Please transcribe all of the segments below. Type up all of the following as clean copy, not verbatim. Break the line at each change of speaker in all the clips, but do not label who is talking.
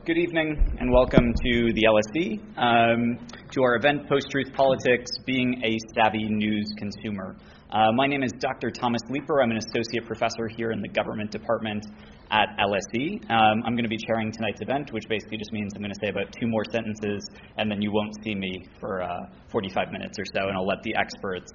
Good evening and welcome to the LSE, to our event, Post-Truth Politics, Being a Savvy News Consumer. My name is Dr. Thomas Leeper. I'm an associate professor here in the government department at LSE. I'm going to be chairing tonight's event, which basically just means I'm going to say about 2 more sentences, and then you won't see me for 45 minutes or so, and I'll let the experts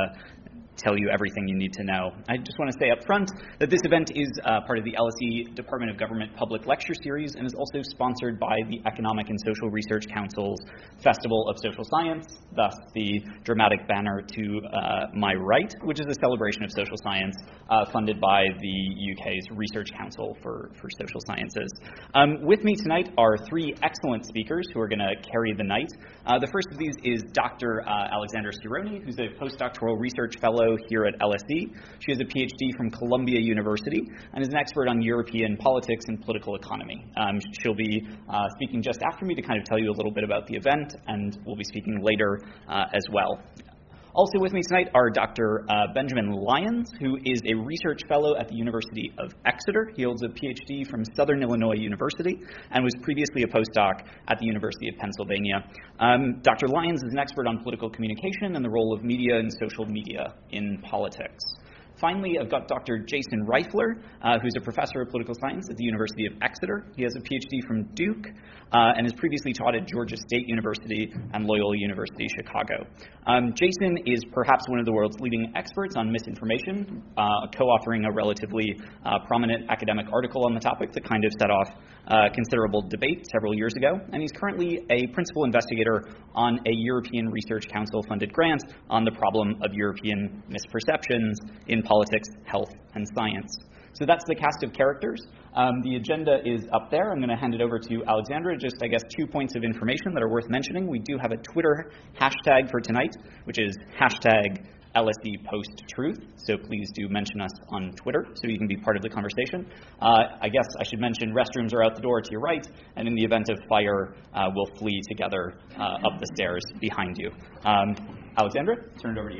tell you everything you need to know. I just want to say up front that this event is part of the LSE Department of Government Public Lecture Series and is also sponsored by the Economic and Social Research Council's Festival of Social Science, thus the dramatic banner to my right, which is a celebration of social science funded by the UK's Research Council for Social Sciences. With me tonight are 3 excellent speakers who are going to carry the night. The first of these is Dr. Alexandra Stironi, who's a postdoctoral research fellow here at LSE. She has a PhD from Columbia University and is an expert on European politics and political economy. She'll be speaking just after me to kind of tell you a little bit about the event, and we'll be speaking later as well. Also with me tonight are Dr. Benjamin Lyons, who is a research fellow at the University of Exeter. He holds a PhD from Southern Illinois University and was previously a postdoc at the University of Pennsylvania. Dr. Lyons is an expert on political communication and the role of media and social media in politics. Finally, I've got Dr. Jason Reifler, who's a professor of political science at the University of Exeter. He has a PhD from Duke and has previously taught at Georgia State University and Loyola University Chicago. Jason is perhaps one of the world's leading experts on misinformation, co-authoring a relatively prominent academic article on the topic that kind of set off considerable debate several years ago. And he's currently a principal investigator on a European Research Council-funded grant on the problem of European misperceptions in politics, health, and science. So that's the cast of characters. The agenda is up there. I'm going to hand it over to Alexandra. Just, 2 points of information that are worth mentioning. We do have a Twitter hashtag for tonight, which is hashtag LSE Post-Truth. So please do mention us on Twitter so you can be part of the conversation. I guess I should mention restrooms are out the door to your right, and in the event of fire, we'll flee together up the stairs behind you. Alexandra, turn it over to you.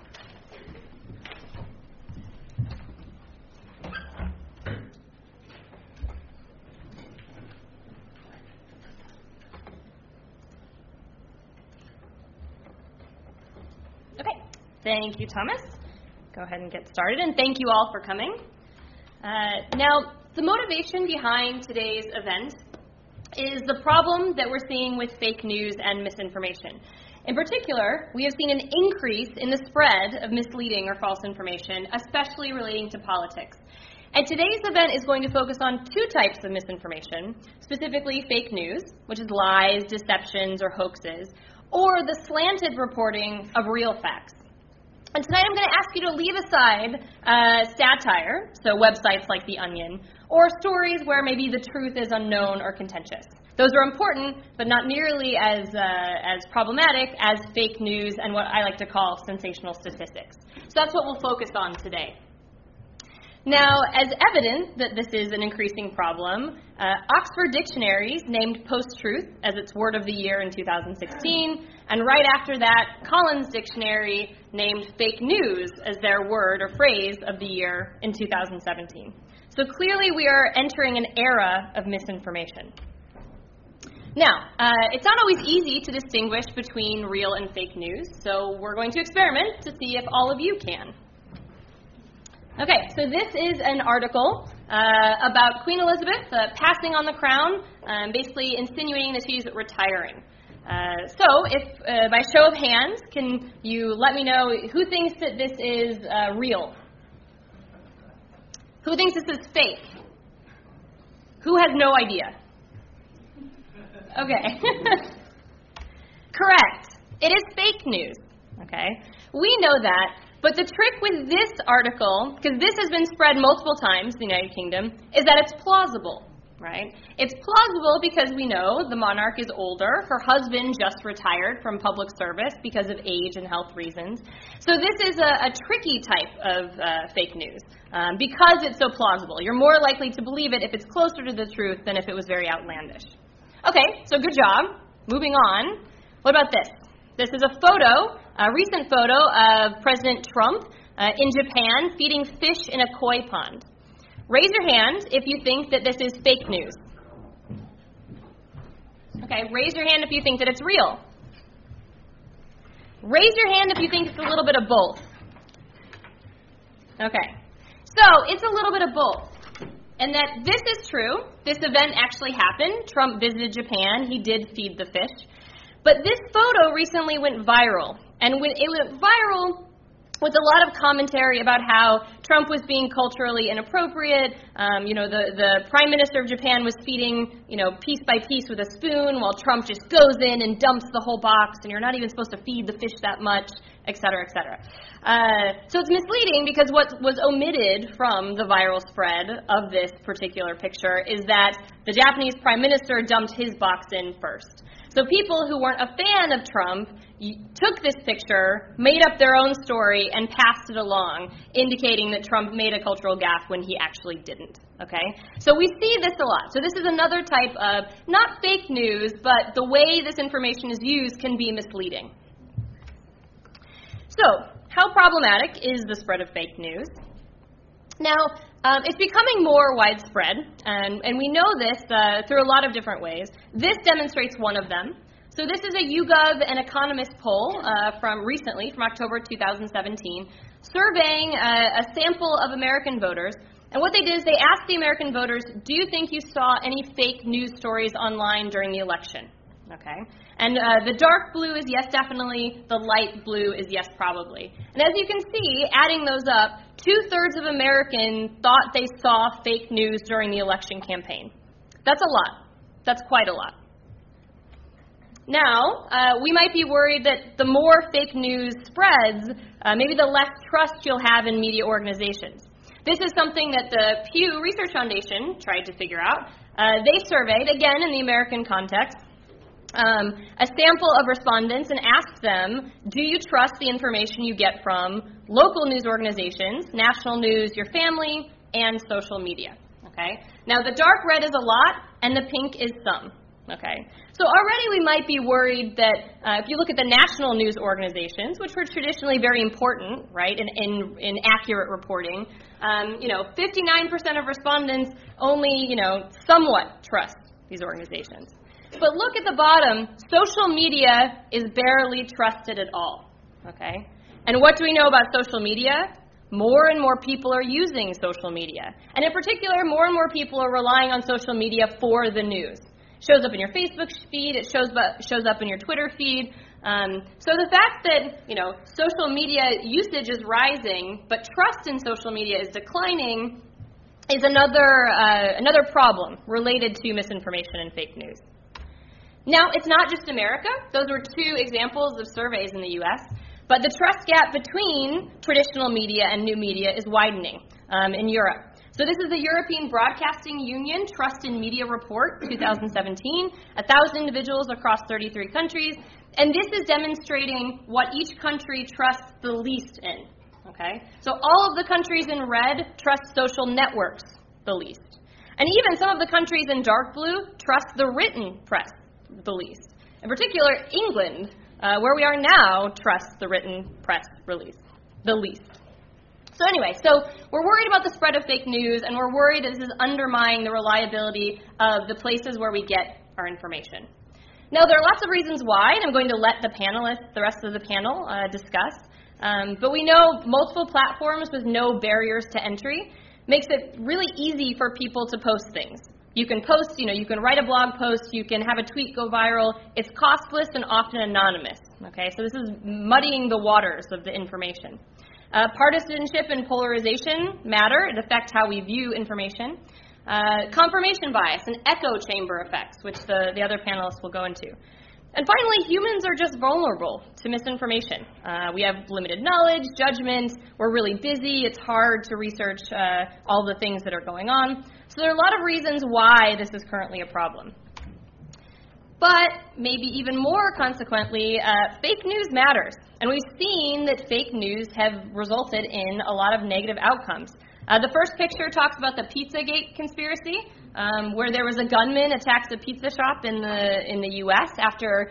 Thank you, Thomas. Go ahead and get started, and thank you all for coming. Now, the motivation behind today's event is the problem that we're seeing with fake news and misinformation. In particular, we have seen an increase in the spread of misleading or false information, especially relating to politics. And today's event is going to focus on 2 types of misinformation, specifically fake news, which is lies, deceptions, or hoaxes, or the slanted reporting of real facts. And tonight I'm going to ask you to leave aside satire, so websites like The Onion, or stories where maybe the truth is unknown or contentious. Those are important, but not nearly as problematic as fake news and what I like to call sensational statistics. So that's what we'll focus on today. Now, as evident that this is an increasing problem, Oxford Dictionaries named post-truth as its word of the year in 2016, and right after that, Collins Dictionary named fake news as their word or phrase of the year in 2017. So clearly we are entering an era of misinformation. Now, it's not always easy to distinguish between real and fake news, so we're going to experiment to see if all of you can. Okay, so this is an article about Queen Elizabeth passing on the crown, basically insinuating that she's retiring. So if, by show of hands, can you let me know who thinks that this is real? Who thinks this is fake? Who has no idea? Okay. Correct. It is fake news. Okay. We know that. But the trick with this article, because this has been spread multiple times in the United Kingdom, is that it's plausible, right? It's plausible because we know the monarch is older. Her husband just retired from public service because of age and health reasons. So this is a tricky type of fake news because it's so plausible. You're more likely to believe it if it's closer to the truth than if it was very outlandish. Okay, so good job. Moving on. What about this? This is a photo, a recent photo of President Trump in Japan feeding fish in a koi pond. Raise your hand if you think that this is fake news. Okay, raise your hand if you think that it's real. Raise your hand if you think it's a little bit of both. Okay, so it's a little bit of both. And that this is true. This event actually happened. Trump visited Japan. He did feed the fish. But this photo recently went viral. And when it went viral with a lot of commentary about how Trump was being culturally inappropriate. The Prime Minister of Japan was feeding, piece by piece with a spoon, while Trump just goes in and dumps the whole box, and you're not even supposed to feed the fish that much, et cetera, et cetera. So it's misleading because what was omitted from the viral spread of this particular picture is that the Japanese Prime Minister dumped his box in first. So people who weren't a fan of Trump took this picture, made up their own story, and passed it along, indicating that Trump made a cultural gaffe when he actually didn't. Okay? So we see this a lot. So this is another type of, not fake news, but the way this information is used can be misleading. So, how problematic is the spread of fake news? Now, it's becoming more widespread, and we know this through a lot of different ways. This demonstrates one of them. So this is a YouGov and Economist poll from October 2017, surveying a sample of American voters. And what they did is they asked the American voters, do you think you saw any fake news stories online during the election? Okay. And the dark blue is yes, definitely. The light blue is yes, probably. And as you can see, adding those up, 2/3 of Americans thought they saw fake news during the election campaign. That's a lot. That's quite a lot. Now, we might be worried that the more fake news spreads, maybe the less trust you'll have in media organizations. This is something that the Pew Research Foundation tried to figure out. They surveyed, again in the American context, a sample of respondents and asked them, do you trust the information you get from local news organizations, national news, your family, and social media? Okay. Now, the dark red is a lot, and the pink is some. Okay. So already we might be worried that if you look at the national news organizations, which were traditionally very important, right, in accurate reporting, 59% of respondents only, somewhat trust these organizations. But look at the bottom. Social media is barely trusted at all. Okay? And what do we know about social media? More and more people are using social media. And in particular, more and more people are relying on social media for the news. It shows up in your Facebook feed. It shows up in your Twitter feed. So the fact that, social media usage is rising, but trust in social media is declining is another problem related to misinformation and fake news. Now, it's not just America. Those were two examples of surveys in the U.S., but the trust gap between traditional media and new media is widening in Europe. So this is the European Broadcasting Union Trust in Media Report 2017, 1,000 individuals across 33 countries, and this is demonstrating what each country trusts the least in. Okay? So all of the countries in red trust social networks the least. And even some of the countries in dark blue trust the written press the least. In particular, England, where we are now, trusts the written press the least. So anyway, we're worried about the spread of fake news, and we're worried that this is undermining the reliability of the places where we get our information. Now, there are lots of reasons why, and I'm going to let the rest of the panel discuss. But we know multiple platforms with no barriers to entry makes it really easy for people to post things. You can post, you can write a blog post, you can have a tweet go viral. It's costless and often anonymous. Okay, so this is muddying the waters of the information. Partisanship and polarization matter. It affects how we view information. Confirmation bias and echo chamber effects, which the other panelists will go into. And finally, humans are just vulnerable to misinformation. We have limited knowledge, judgment, we're really busy, it's hard to research all the things that are going on. So there are a lot of reasons why this is currently a problem. But maybe even more consequently, fake news matters. And we've seen that fake news have resulted in a lot of negative outcomes. The first picture talks about the Pizzagate conspiracy, where there was a gunman attacked a pizza shop in the U.S. after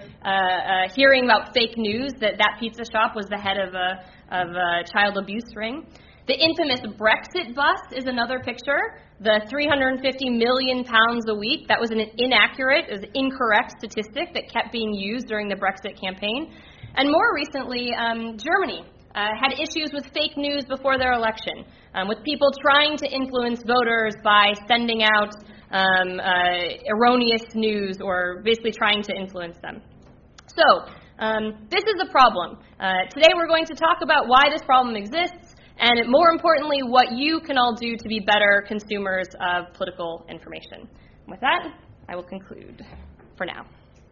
hearing about fake news that pizza shop was the head of a child abuse ring. The infamous Brexit bus is another picture. The 350 million pounds a week, that was an inaccurate, it was an incorrect statistic that kept being used during the Brexit campaign. And more recently, Germany had issues with fake news before their election, with people trying to influence voters by sending out erroneous news or basically trying to influence them. So, this is a problem. Today we're going to talk about why this problem exists, and more importantly, what you can all do to be better consumers of political information. With that, I will conclude for now.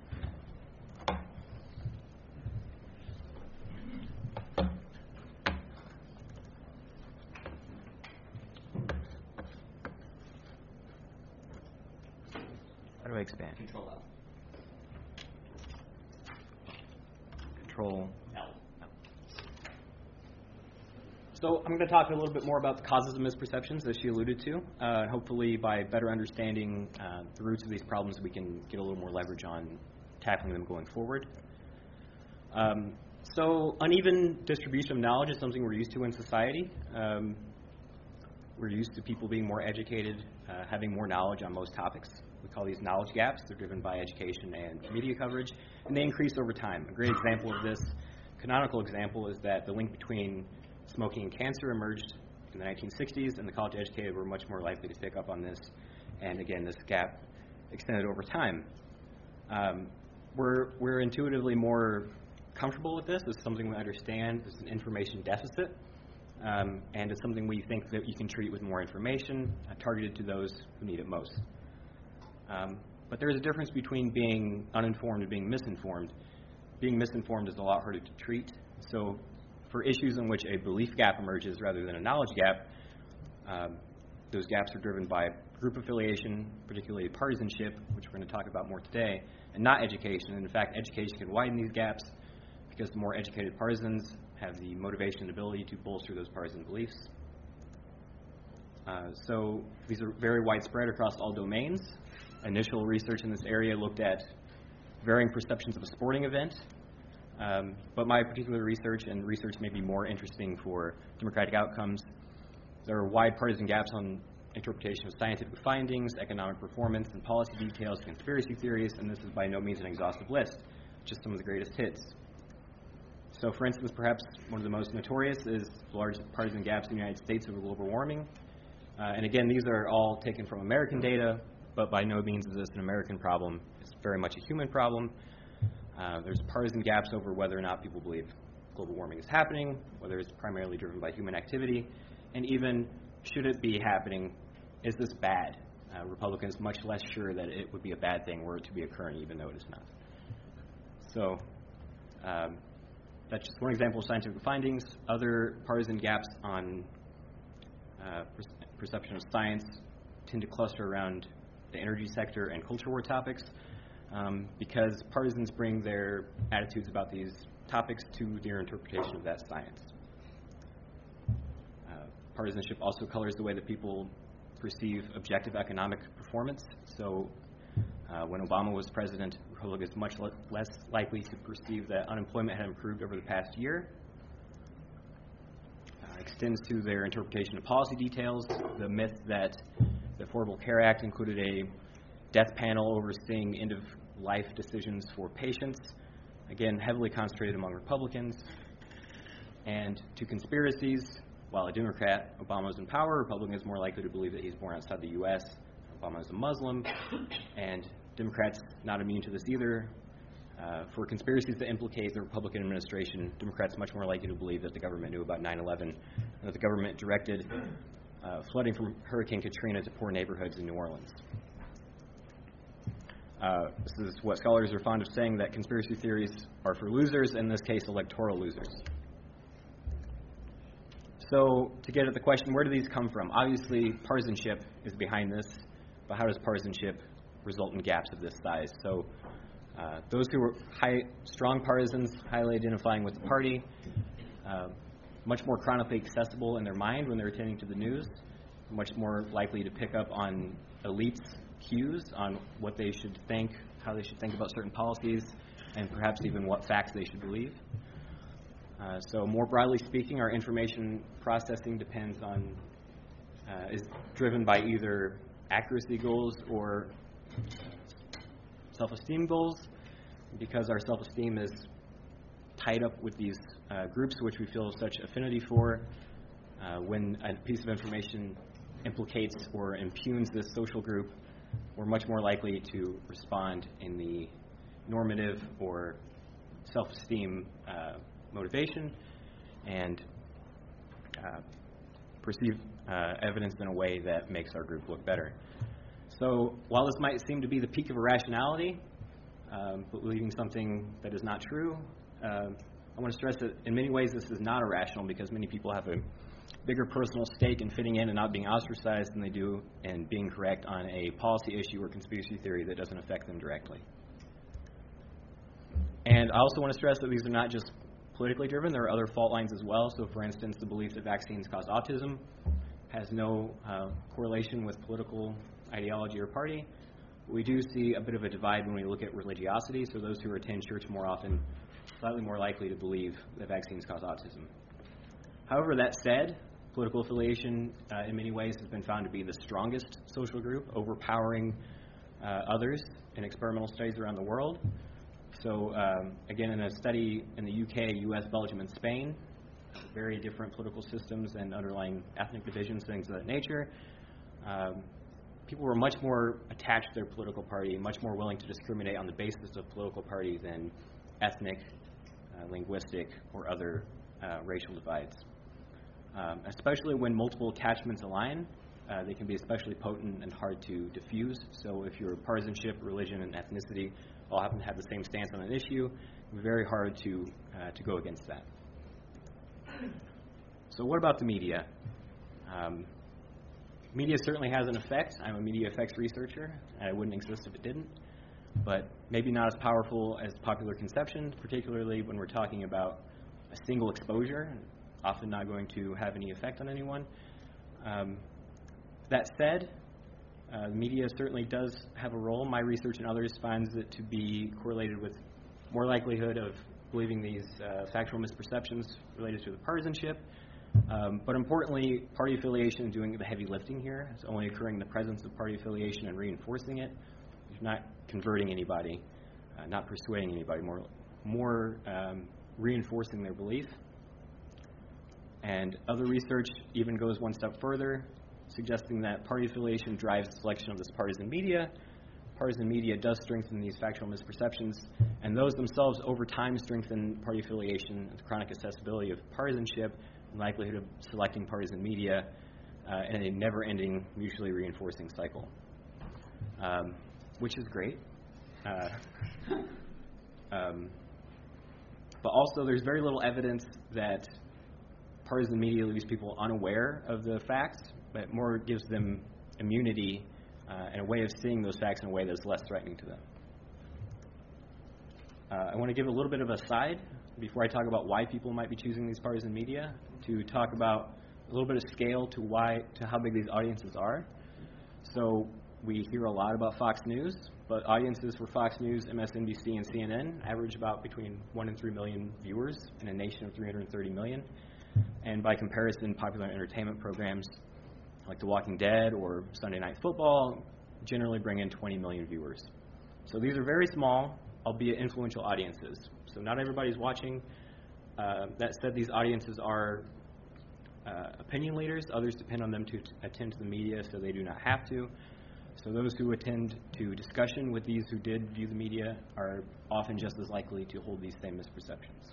How do I expand?
Control L.
Control
L.
So I'm going to talk a little bit more about the causes of misperceptions, as she alluded to. Hopefully, by better understanding the roots of these problems, we can get a little more leverage on tackling them going forward. So uneven distribution of knowledge is something we're used to in society. We're used to people being more educated, having more knowledge on most topics. We call these knowledge gaps. They're driven by education and media coverage, and they increase over time. A great example of this, canonical example, is that the link between smoking and cancer emerged in the 1960s, and the college educated were much more likely to pick up on this. And again, this gap extended over time. We're intuitively more comfortable with this. It's something we understand. It's an information deficit, and it's something we think that you can treat with more information targeted to those who need it most. But there's a difference between being uninformed and being misinformed. Being misinformed is a lot harder to treat. So for issues in which a belief gap emerges rather than a knowledge gap, those gaps are driven by group affiliation, particularly partisanship, which we're going to talk about more today, and not education. And in fact, education can widen these gaps because the more educated partisans have the motivation and ability to bolster those partisan beliefs. So these are very widespread across all domains. Initial research in this area looked at varying perceptions of a sporting event, but my particular research and research may be more interesting for democratic outcomes. There are wide partisan gaps on interpretation of scientific findings, economic performance, and policy details, conspiracy theories, and this is by no means an exhaustive list, just some of the greatest hits. So, for instance, perhaps one of the most notorious is the large partisan gaps in the United States over global warming. And again, these are all taken from American data, but by no means is this an American problem. It's very much a human problem. There's partisan gaps over whether or not people believe global warming is happening, whether it's primarily driven by human activity, and even should it be happening, is this bad? Republicans much less sure that it would be a bad thing were it to be occurring, even though it is not. So that's just one example of scientific findings. Other partisan gaps on perception of science tend to cluster around the energy sector and culture war topics because partisans bring their attitudes about these topics to their interpretation of that science. Partisanship also colors the way that people perceive objective economic performance. So when Obama was president, Republicans much less likely to perceive that unemployment had improved over the past year. Extends to their interpretation of policy details, the myth that the Affordable Care Act included a death panel overseeing end-of-life decisions for patients, again, heavily concentrated among Republicans. And to conspiracies, while a Democrat, Obama is in power, Republicans more likely to believe that he's born outside the U.S., Obama is a Muslim, and Democrats not immune to this either. For conspiracies that implicate the Republican administration, Democrats much more likely to believe that the government knew about 9/11 and that the government directed flooding from Hurricane Katrina to poor neighborhoods in New Orleans. This is what scholars are fond of saying, that conspiracy theories are for losers, in this case, electoral losers. So to get at the question, where do these come from? Obviously, partisanship is behind this, but how does partisanship result in gaps of this size? So those who are strong partisans, highly identifying with the party, much more chronically accessible in their mind when they're attending to the news, much more likely to pick up on elites' cues on what they should think, how they should think about certain policies, and perhaps even what facts they should believe. So more broadly speaking, our information processing is driven by either accuracy goals or self-esteem goals. Because our self-esteem is tied up with these groups which we feel such affinity for, when a piece of information implicates or impugns this social group, we're much more likely to respond in the normative or self-esteem motivation and perceive evidence in a way that makes our group look better. So while this might seem to be the peak of irrationality, believing something that is not true, I want to stress that in many ways this is not irrational, because many people have a bigger personal stake in fitting in and not being ostracized than they do in being correct on a policy issue or conspiracy theory that doesn't affect them directly. And I also want to stress that these are not just politically driven. There are other fault lines as well. So, for instance, the belief that vaccines cause autism has no correlation with political ideology or party. We do see a bit of a divide when we look at religiosity. So those who attend church more often, slightly more likely to believe that vaccines cause autism. However, that said, political affiliation in many ways has been found to be the strongest social group, overpowering others in experimental studies around the world. So again, in a study in the UK, US, Belgium, and Spain, very different political systems and underlying ethnic divisions, things of that nature, people were much more attached to their political party, much more willing to discriminate on the basis of political party than ethnic, linguistic, or other racial divides. Especially when multiple attachments align, they can be especially potent and hard to diffuse. So if your partisanship, religion, and ethnicity all happen to have the same stance on an issue, it would be very hard to go against that. So what about the media? Media certainly has an effect. I'm a media effects researcher, and I wouldn't exist if it didn't. But maybe not as powerful as popular conception, particularly when we're talking about a single exposure, often not going to have any effect on anyone. That said, media certainly does have a role. My research and others finds it to be correlated with more likelihood of believing these factual misperceptions related to the partisanship. But importantly, party affiliation is doing the heavy lifting here. It's only occurring in the presence of party affiliation and reinforcing it. It's not converting anybody, not persuading anybody, more reinforcing their belief. And other research even goes one step further, suggesting that party affiliation drives the selection of this partisan media. Partisan media does strengthen these factual misperceptions, and those themselves over time strengthen party affiliation, the chronic accessibility of partisanship, and likelihood of selecting partisan media in a never-ending, mutually reinforcing cycle, which is great. But also there's very little evidence that partisan media leaves people unaware of the facts, but more gives them immunity and a way of seeing those facts in a way that's less threatening to them. I want to give a little bit of a side before I talk about why people might be choosing these partisan media, to talk about a little bit of scale to how big these audiences are. So we hear a lot about Fox News, but audiences for Fox News, MSNBC, and CNN average about between 1 and 3 million viewers in a nation of 330 million. And by comparison, popular entertainment programs like The Walking Dead or Sunday Night Football generally bring in 20 million viewers. So these are very small, albeit influential audiences. So not everybody's watching. That said, these audiences are opinion leaders. Others depend on them to attend to the media, so they do not have to. So those who attend to discussion with these who did view the media are often just as likely to hold these same misperceptions.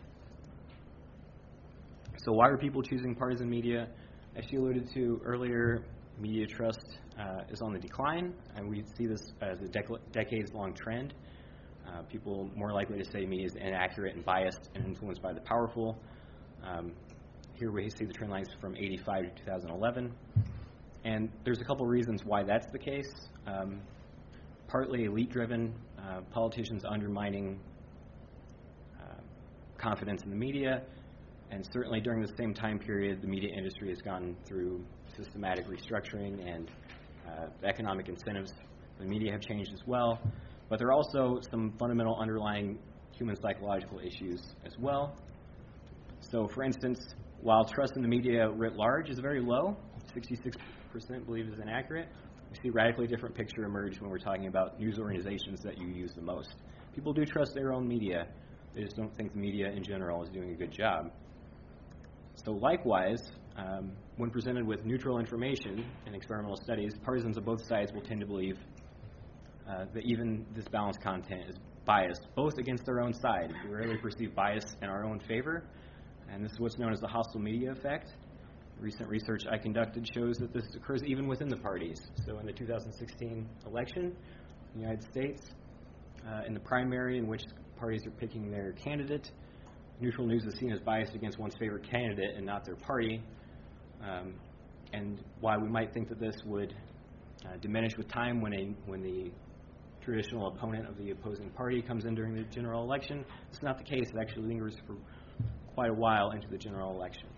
So why are people choosing partisan media? As she alluded to earlier, media trust is on the decline, and we see this as a decades-long trend. People more likely to say media is inaccurate and biased and influenced by the powerful. Here we see the trend lines from 85 to 2011. And there's a couple reasons why that's the case. Partly elite-driven, politicians undermining confidence in the media. And certainly during the same time period, the media industry has gone through systematic restructuring, and the economic incentives for the media have changed as well. But there are also some fundamental underlying human psychological issues as well. So, for instance, while trust in the media writ large is very low, 66% believe is inaccurate, we see a radically different picture emerge when we're talking about news organizations that you use the most. People do trust their own media. They just don't think the media in general is doing a good job. So likewise, when presented with neutral information in experimental studies, partisans of both sides will tend to believe that even this balanced content is biased, both against their own side. We rarely perceive bias in our own favor, and this is what's known as the hostile media effect. Recent research I conducted shows that this occurs even within the parties. So in the 2016 election in the United States, in the primary in which parties are picking their candidate, neutral news is seen as biased against one's favorite candidate and not their party. And while we might think that this would diminish with time when the traditional opponent of the opposing party comes in during the general election, it's not the case. It actually lingers for quite a while into the general election.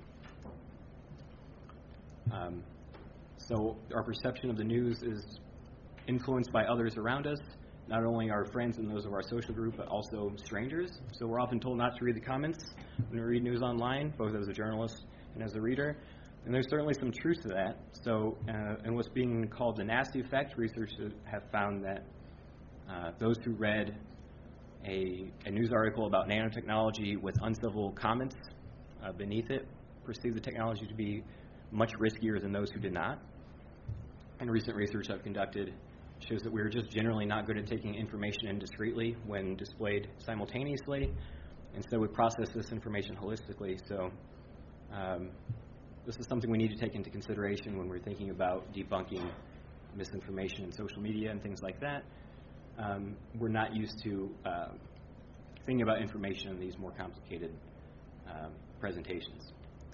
So our perception of the news is influenced by others around us, not only our friends and those of our social group, but also strangers. So we're often told not to read the comments when we read news online, both as a journalist and as a reader. And there's certainly some truth to that. So in what's being called the nasty effect, researchers have found that those who read a news article about nanotechnology with uncivil comments beneath it perceive the technology to be much riskier than those who did not. And recent research I've conducted shows that we're just generally not good at taking information in discreetly when displayed simultaneously. Instead, we process this information holistically. So this is something we need to take into consideration when we're thinking about debunking misinformation in social media and things like that. We're not used to thinking about information in these more complicated presentations.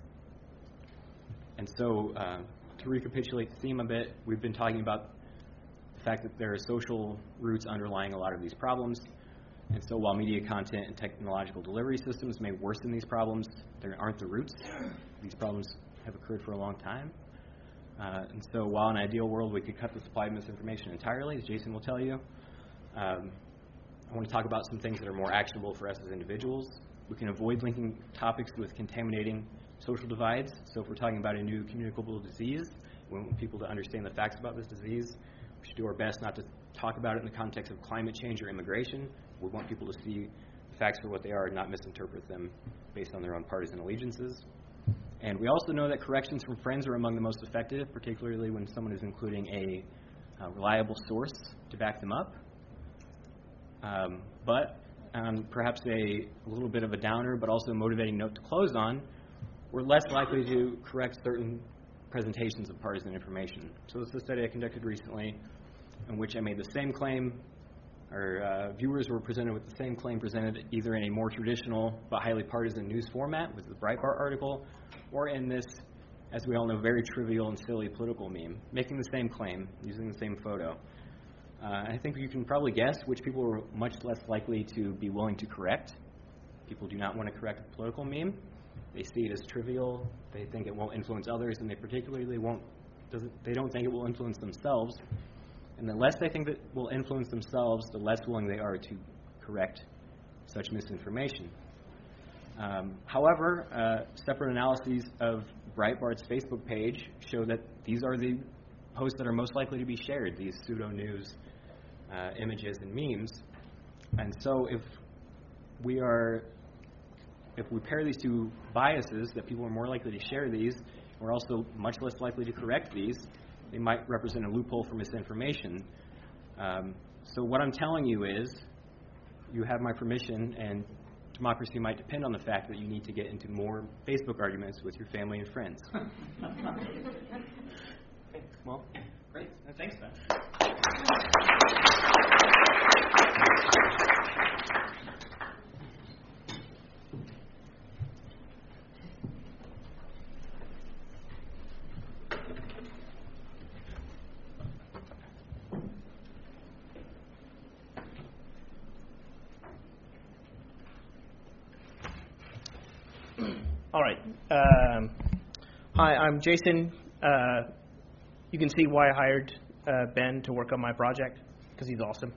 And so, to recapitulate the theme a bit, we've been talking about the fact that there are social roots underlying a lot of these problems. And so while media content and technological delivery systems may worsen these problems, there aren't the roots. These problems have occurred for a long time. And so while in an ideal world we could cut the supply of misinformation entirely, as Jason will tell you, I want to talk about some things that are more actionable for us as individuals. We can avoid linking topics with contaminating social divides. So if we're talking about a new communicable disease, we want people to understand the facts about this disease. We should do our best not to talk about it in the context of climate change or immigration. We want people to see the facts for what they are and not misinterpret them based on their own partisan allegiances. And we also know that corrections from friends are among the most effective, particularly when someone is including a reliable source to back them up. But perhaps a little bit of a downer, but also a motivating note to close on, we're less likely to correct certain presentations of partisan information. So this is a study I conducted recently in which I made the same claim, or viewers were presented with the same claim presented either in a more traditional but highly partisan news format with the Breitbart article, or in this, as we all know, very trivial and silly political meme, making the same claim, using the same photo. I think you can probably guess which people were much less likely to be willing to correct. People do not want to correct a political meme. They see it as trivial. They think it won't influence others, and they particularly they don't think it will influence themselves. And the less they think that will influence themselves, the less willing they are to correct such misinformation. However, separate analyses of Breitbart's Facebook page show that these are the posts that are most likely to be shared, these pseudo-news images and memes. And so if we pair these two biases, that people are more likely to share these, we're also much less likely to correct these, they might represent a loophole for misinformation. So what I'm telling you is, you have my permission, and democracy might depend on the fact that you need to get into more Facebook arguments with your family and friends. Okay, well, great. Thanks, Ben.
All right. Hi, I'm Jason. You can see why I hired Ben to work on my project, because he's awesome.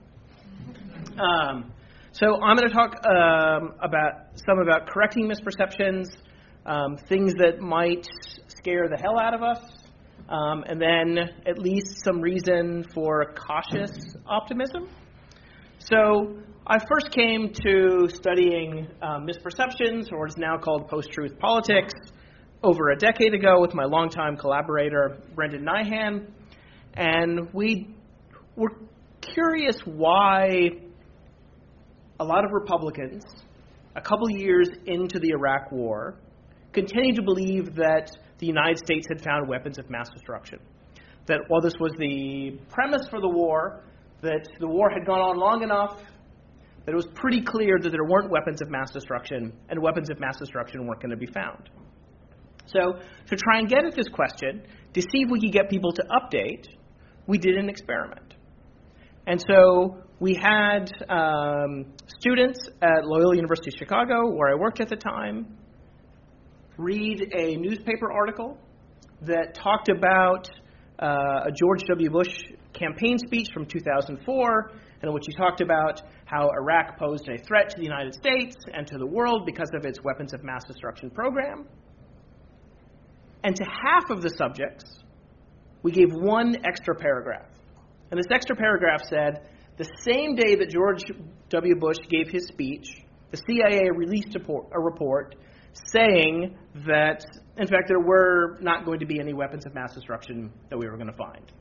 So I'm going to talk about correcting misperceptions, things that might scare the hell out of us, and then at least some reason for cautious optimism. So I first came to studying misperceptions, or what is now called post-truth politics, over a decade ago with my longtime collaborator, Brendan Nyhan. And we were curious why a lot of Republicans, a couple years into the Iraq War, continued to believe that the United States had found weapons of mass destruction. That while this was the premise for the war, that the war had gone on long enough that it was pretty clear that there weren't weapons of mass destruction, and weapons of mass destruction weren't going to be found. So to try and get at this question, to see if we could get people to update, we did an experiment. And so we had students at Loyola University of Chicago, where I worked at the time, read a newspaper article that talked about a George W. Bush campaign speech from 2004, in which he talked about how Iraq posed a threat to the United States and to the world because of its weapons of mass destruction program. And to half of the subjects, we gave one extra paragraph. And this extra paragraph said, the same day that George W. Bush gave his speech, the CIA released a report saying that, in fact, there were not going to be any weapons of mass destruction that we were going to find.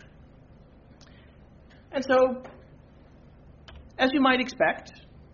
And so, as you might expect,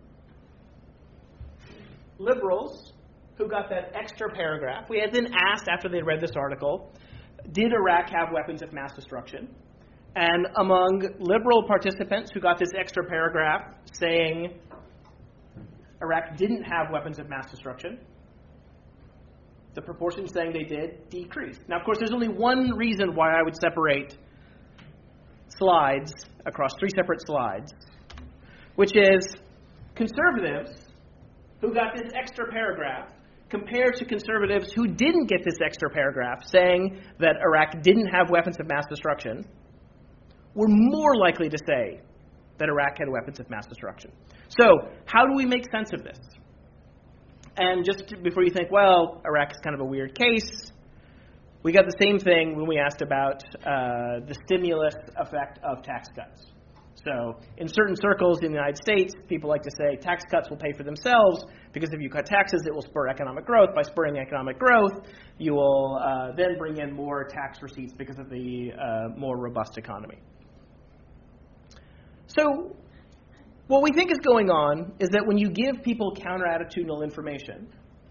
liberals who got that extra paragraph, we had then asked after they read this article, did Iraq have weapons of mass destruction? And among liberal participants who got this extra paragraph saying Iraq didn't have weapons of mass destruction, the proportion saying they did decreased. Now, of course, there's only one reason why I would separate slides across three separate slides, which is conservatives who got this extra paragraph compared to conservatives who didn't get this extra paragraph saying that Iraq didn't have weapons of mass destruction, were more likely to say that Iraq had weapons of mass destruction. So, how do we make sense of this? And just before you think, well, Iraq is kind of a weird case, we got the same thing when we asked about the stimulus effect of tax cuts. So in certain circles in the United States, people like to say tax cuts will pay for themselves because if you cut taxes, it will spur economic growth. By spurring economic growth, you will then bring in more tax receipts because of the more robust economy. So what we think is going on is that when you give people counter-attitudinal information,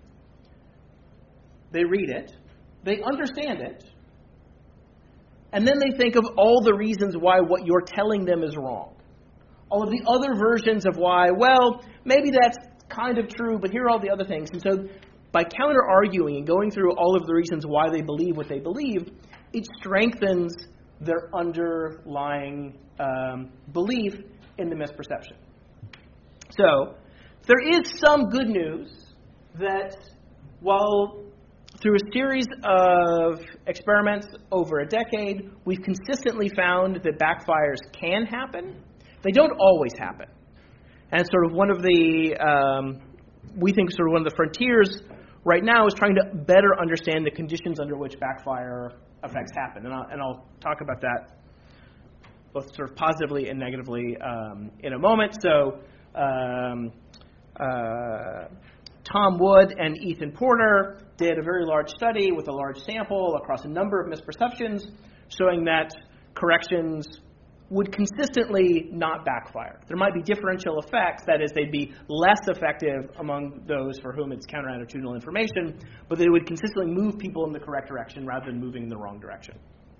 they read it, they understand it, and then they think of all the reasons why what you're telling them is wrong. All of the other versions of why, well, maybe that's kind of true, but here are all the other things. And so by counter-arguing and going through all of the reasons why they believe what they believe, it strengthens their underlying belief in the misperception. So there is some good news that while through a series of experiments over a decade, we've consistently found that backfires can happen. They don't always happen. And sort of one of the, we think sort of one of the frontiers right now is trying to better understand the conditions under which backfire effects happen. And I'll talk about that both sort of positively and negatively in a moment. So Tom Wood and Ethan Porter did a very large study with a large sample across a number of misperceptions showing that corrections would consistently not backfire. There might be differential effects, that is, they'd be less effective among those for whom it's counter-attitudinal information, but they would consistently move people in the correct direction rather than moving in the wrong direction.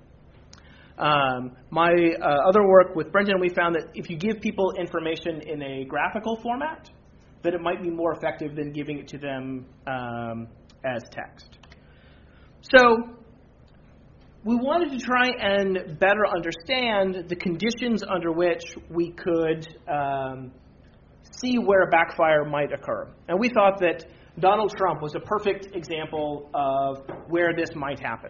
My other work with Brendan, we found that if you give people information in a graphical format, that it might be more effective than giving it to them as text. So we wanted to try and better understand the conditions under which we could see where a backfire might occur. And we thought that Donald Trump was a perfect example of where this might happen.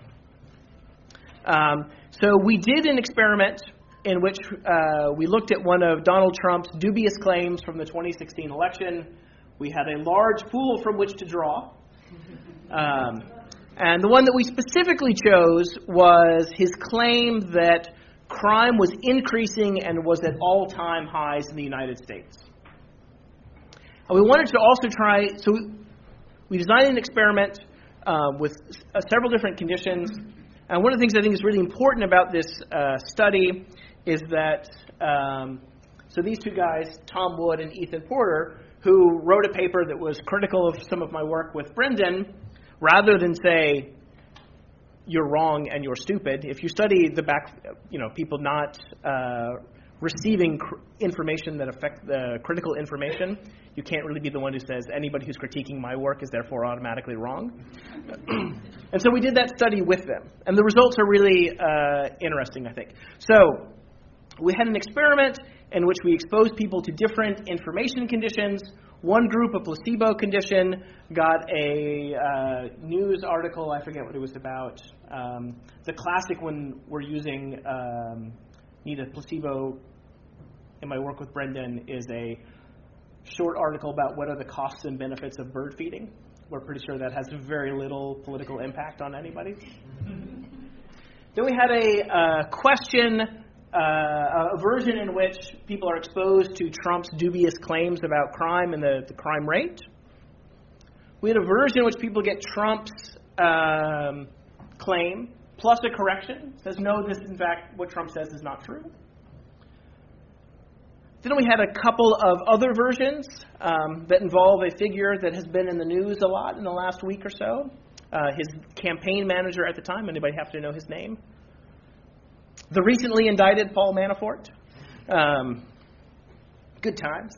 So we did an experiment in which we looked at one of Donald Trump's dubious claims from the 2016 election. We had a large pool from which to draw. And the one that we specifically chose was his claim that crime was increasing and was at all-time highs in the United States. And we wanted to also so we designed an experiment with several different conditions. And one of the things I think is really important about this study is that, so these two guys, Tom Wood and Ethan Porter, who wrote a paper that was critical of some of my work with Brendan, rather than say, you're wrong and you're stupid, if you study the people not receiving information that affects the critical information, you can't really be the one who says anybody who's critiquing my work is therefore automatically wrong. And so we did that study with them. And the results are really interesting, I think. So we had an experiment in which we exposed people to different information conditions. One group, a placebo condition, got a news article. I forget what it was about. The classic when we're using need a placebo in my work with Brendan is a short article about what are the costs and benefits of bird feeding. We're pretty sure that has very little political impact on anybody. Then we had a question, a version in which people are exposed to Trump's dubious claims about crime and the crime rate. We had a version in which people get Trump's claim plus a correction. It says, no, this, in fact, what Trump says is not true. Then we had a couple of other versions that involve a figure that has been in the news a lot in the last week or so. His campaign manager at the time. Anybody have to know his name? The recently indicted Paul Manafort. Good times.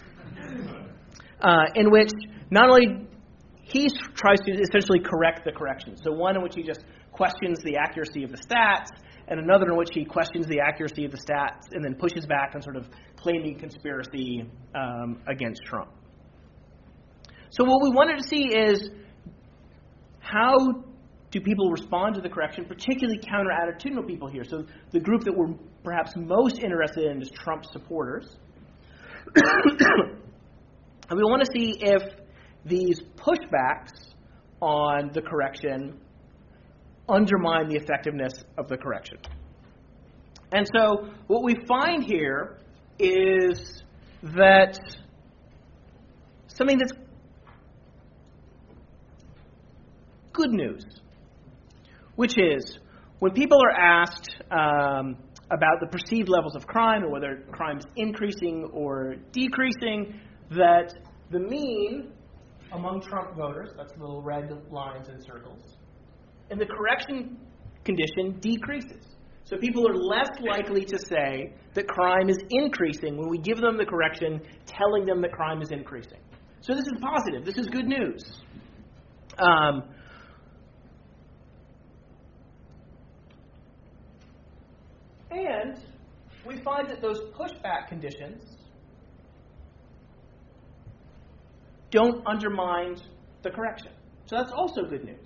In which not only he tries to essentially correct the corrections. So one in which he just questions the accuracy of the stats, and another in which he questions the accuracy of the stats and then pushes back on sort of claiming conspiracy against Trump. So what we wanted to see is how do people respond to the correction, particularly counter-attitudinal people here. So the group that we're perhaps most interested in is Trump supporters. And we want to see if these pushbacks on the correction undermine the effectiveness of the correction. And so what we find here is that something that's good news, which is when people are asked about the perceived levels of crime or whether crime is increasing or decreasing, that the mean among Trump voters, that's the little red lines and circles, and the correction condition decreases. So people are less likely to say that crime is increasing when we give them the correction telling them that crime is increasing. So this is positive. This is good news. And we find that those pushback conditions don't undermine the correction. So that's also good news.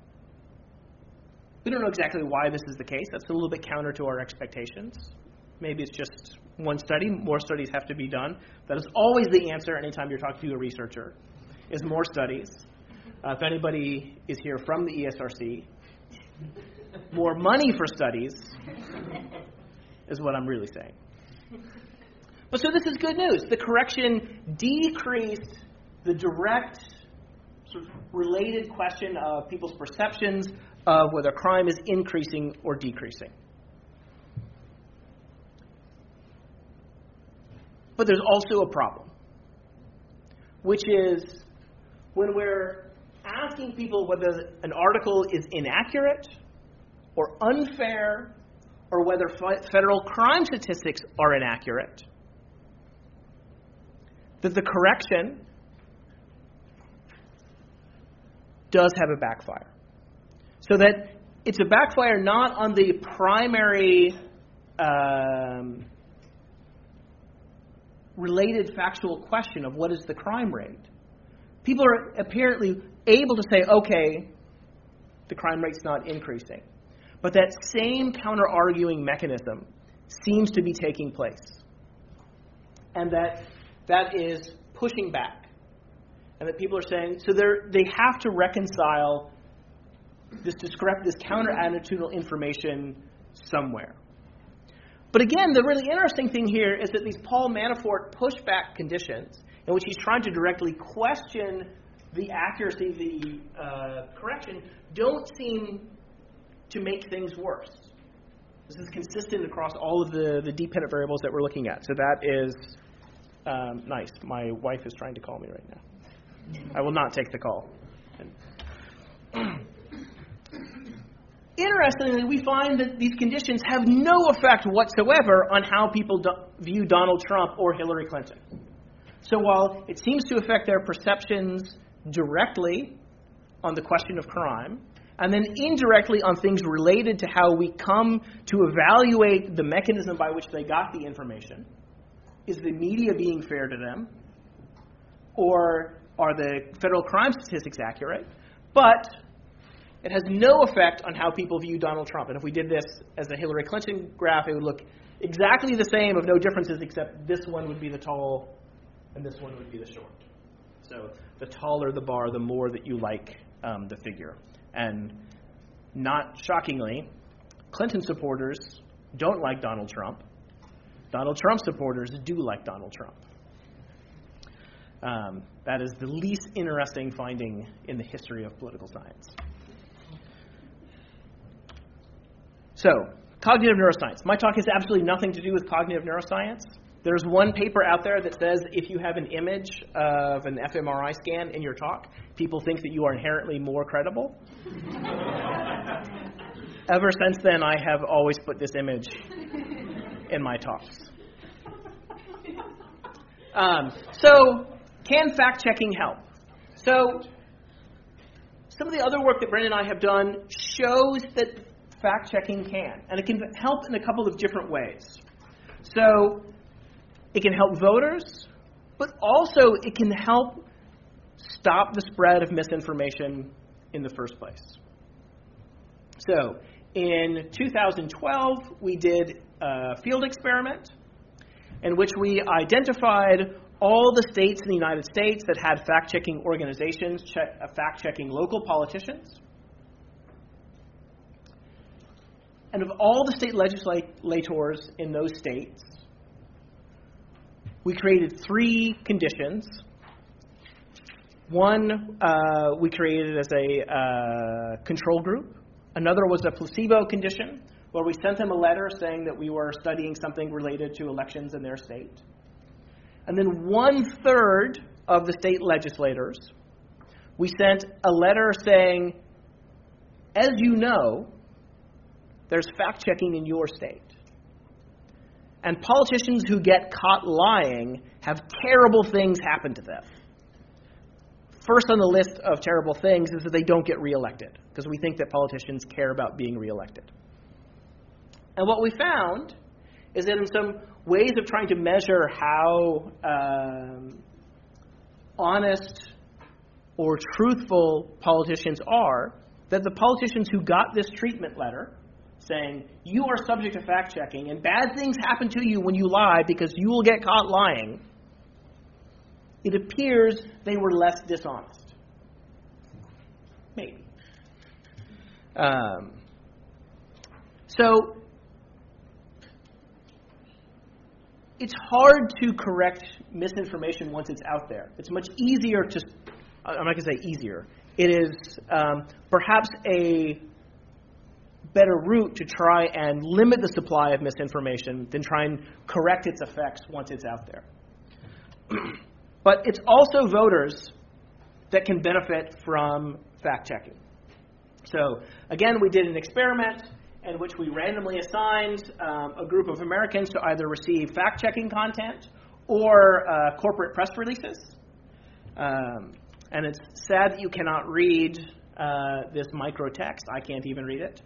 We don't know exactly why this is the case. That's a little bit counter to our expectations. Maybe it's just one study. More studies have to be done. That is always the answer anytime you're talking to a researcher, is more studies. If anybody is here from the ESRC, more money for studies is what I'm really saying. But so this is good news. The correction decreased the direct sort of related question of people's perceptions of whether crime is increasing or decreasing. But there's also a problem, which is when we're asking people whether an article is inaccurate or unfair or whether federal crime statistics are inaccurate, that the correction does have a backfire. So that it's a backfire not on the primary related factual question of what is the crime rate. People are apparently able to say, okay, the crime rate's not increasing. But that same counter-arguing mechanism seems to be taking place. And that is pushing back. and that people are saying, so they have to reconcile this counter-attitudinal information somewhere. But again, the really interesting thing here is that these Paul Manafort pushback conditions, in which he's trying to directly question the accuracy of the correction, don't seem to make things worse. This is consistent across all of the dependent variables that we're looking at. So that is nice. My wife is trying to call me right now. I will not take the call. Interestingly, we find that these conditions have no effect whatsoever on how people view Donald Trump or Hillary Clinton. So while it seems to affect their perceptions directly on the question of crime, and then indirectly on things related to how we come to evaluate the mechanism by which they got the information, is the media being fair to them, or are the federal crime statistics accurate? But it has no effect on how people view Donald Trump. And if we did this as a Hillary Clinton graph, it would look exactly the same, of no differences, except this one would be the tall and this one would be the short. So the taller the bar, the more that you like the figure. And not shockingly, Clinton supporters don't like Donald Trump. Donald Trump supporters do like Donald Trump. That is the least interesting finding in the history of political science. So, cognitive neuroscience. My talk has absolutely nothing to do with cognitive neuroscience. There's one paper out there that says if you have an image of an fMRI scan in your talk, people think that you are inherently more credible. Ever since then, I have always put this image in my talks. So, can fact-checking help? So, some of the other work that Brendan and I have done shows that fact-checking can. And it can help in a couple of different ways. So it can help voters, but also it can help stop the spread of misinformation in the first place. So in 2012, we did a field experiment in which we identified all the states in the United States that had fact-checking organizations, fact-checking local politicians. And of all the state legislators in those states, we created 3 conditions. One we created as a control group. Another was a placebo condition, where we sent them a letter saying that we were studying something related to elections in their state. And then 1/3 of the state legislators, we sent a letter saying, as you know, there's fact-checking in your state. And politicians who get caught lying have terrible things happen to them. First on the list of terrible things is that they don't get reelected, because we think that politicians care about being reelected. And what we found is that in some ways of trying to measure how honest or truthful politicians are, that the politicians who got this treatment letter saying, you are subject to fact-checking, and bad things happen to you when you lie because you will get caught lying, it appears they were less dishonest. Maybe. So, it's hard to correct misinformation once it's out there. It's much easier to, I'm not going to say easier, it is perhaps a better route to try and limit the supply of misinformation than try and correct its effects once it's out there. But it's also voters that can benefit from fact-checking. So, again, we did an experiment in which we randomly assigned a group of Americans to either receive fact-checking content or corporate press releases. And it's sad that you cannot read this micro text. I can't even read it.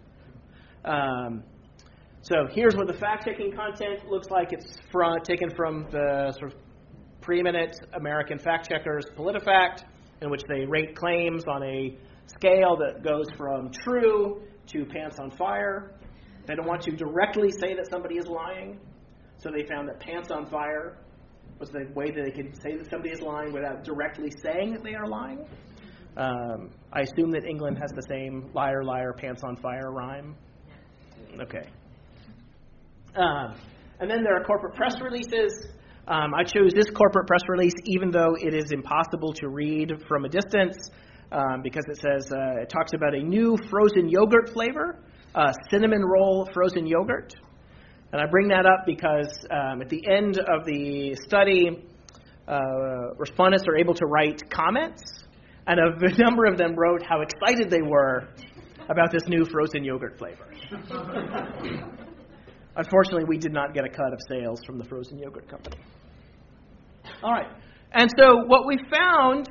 So here's what the fact-checking content looks like. It's taken from the sort of preeminent American fact-checkers, PolitiFact, in which they rate claims on a scale that goes from true to pants on fire. They don't want to directly say that somebody is lying, so they found that pants on fire was the way that they could say that somebody is lying without directly saying that they are lying. I assume that England has the same liar, liar, pants on fire rhyme. Okay. And then there are corporate press releases. I chose this corporate press release even though it is impossible to read from a distance because it says, it talks about a new frozen yogurt flavor, cinnamon roll frozen yogurt. And I bring that up because at the end of the study, respondents are able to write comments, and a number of them wrote how excited they were about this new frozen yogurt flavor. Unfortunately, we did not get a cut of sales from the frozen yogurt company. All right. And so what we found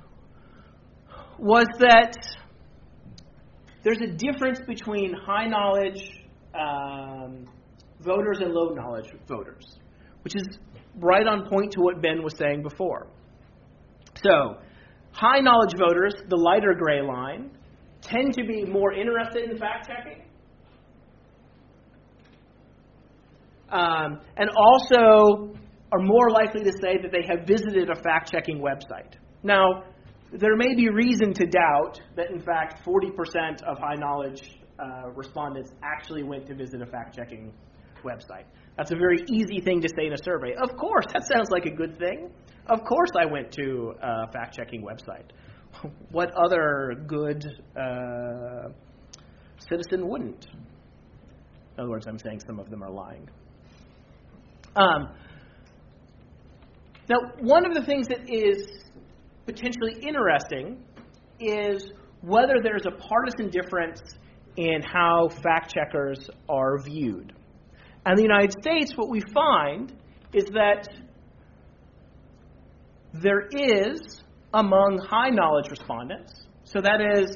was that there's a difference between high-knowledge voters and low-knowledge voters, which is right on point to what Ben was saying before. So high-knowledge voters, the lighter gray line, tend to be more interested in fact-checking. And also are more likely to say that they have visited a fact-checking website. Now, there may be reason to doubt that, in fact, 40% of high-knowledge respondents actually went to visit a fact-checking website. That's a very easy thing to say in a survey. Of course, that sounds like a good thing. Of course I went to a fact-checking website. What other good citizen wouldn't? In other words, I'm saying some of them are lying. Now, one of the things that is potentially interesting is whether there's a partisan difference in how fact-checkers are viewed. And in the United States, what we find is that there is, among high-knowledge respondents, so that is,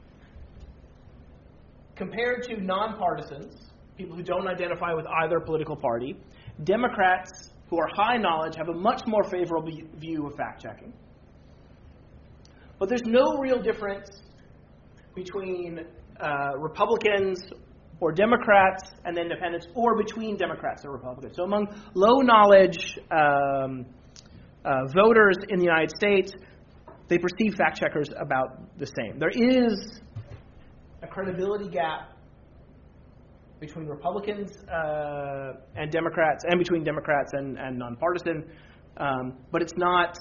compared to nonpartisans, people who don't identify with either political party, Democrats who are high-knowledge have a much more favorable view of fact-checking. But there's no real difference between Republicans or Democrats and independents, or between Democrats and Republicans. So among low-knowledge voters in the United States, they perceive fact-checkers about the same. There is a credibility gap between Republicans and Democrats, and between Democrats and nonpartisan, but it's not,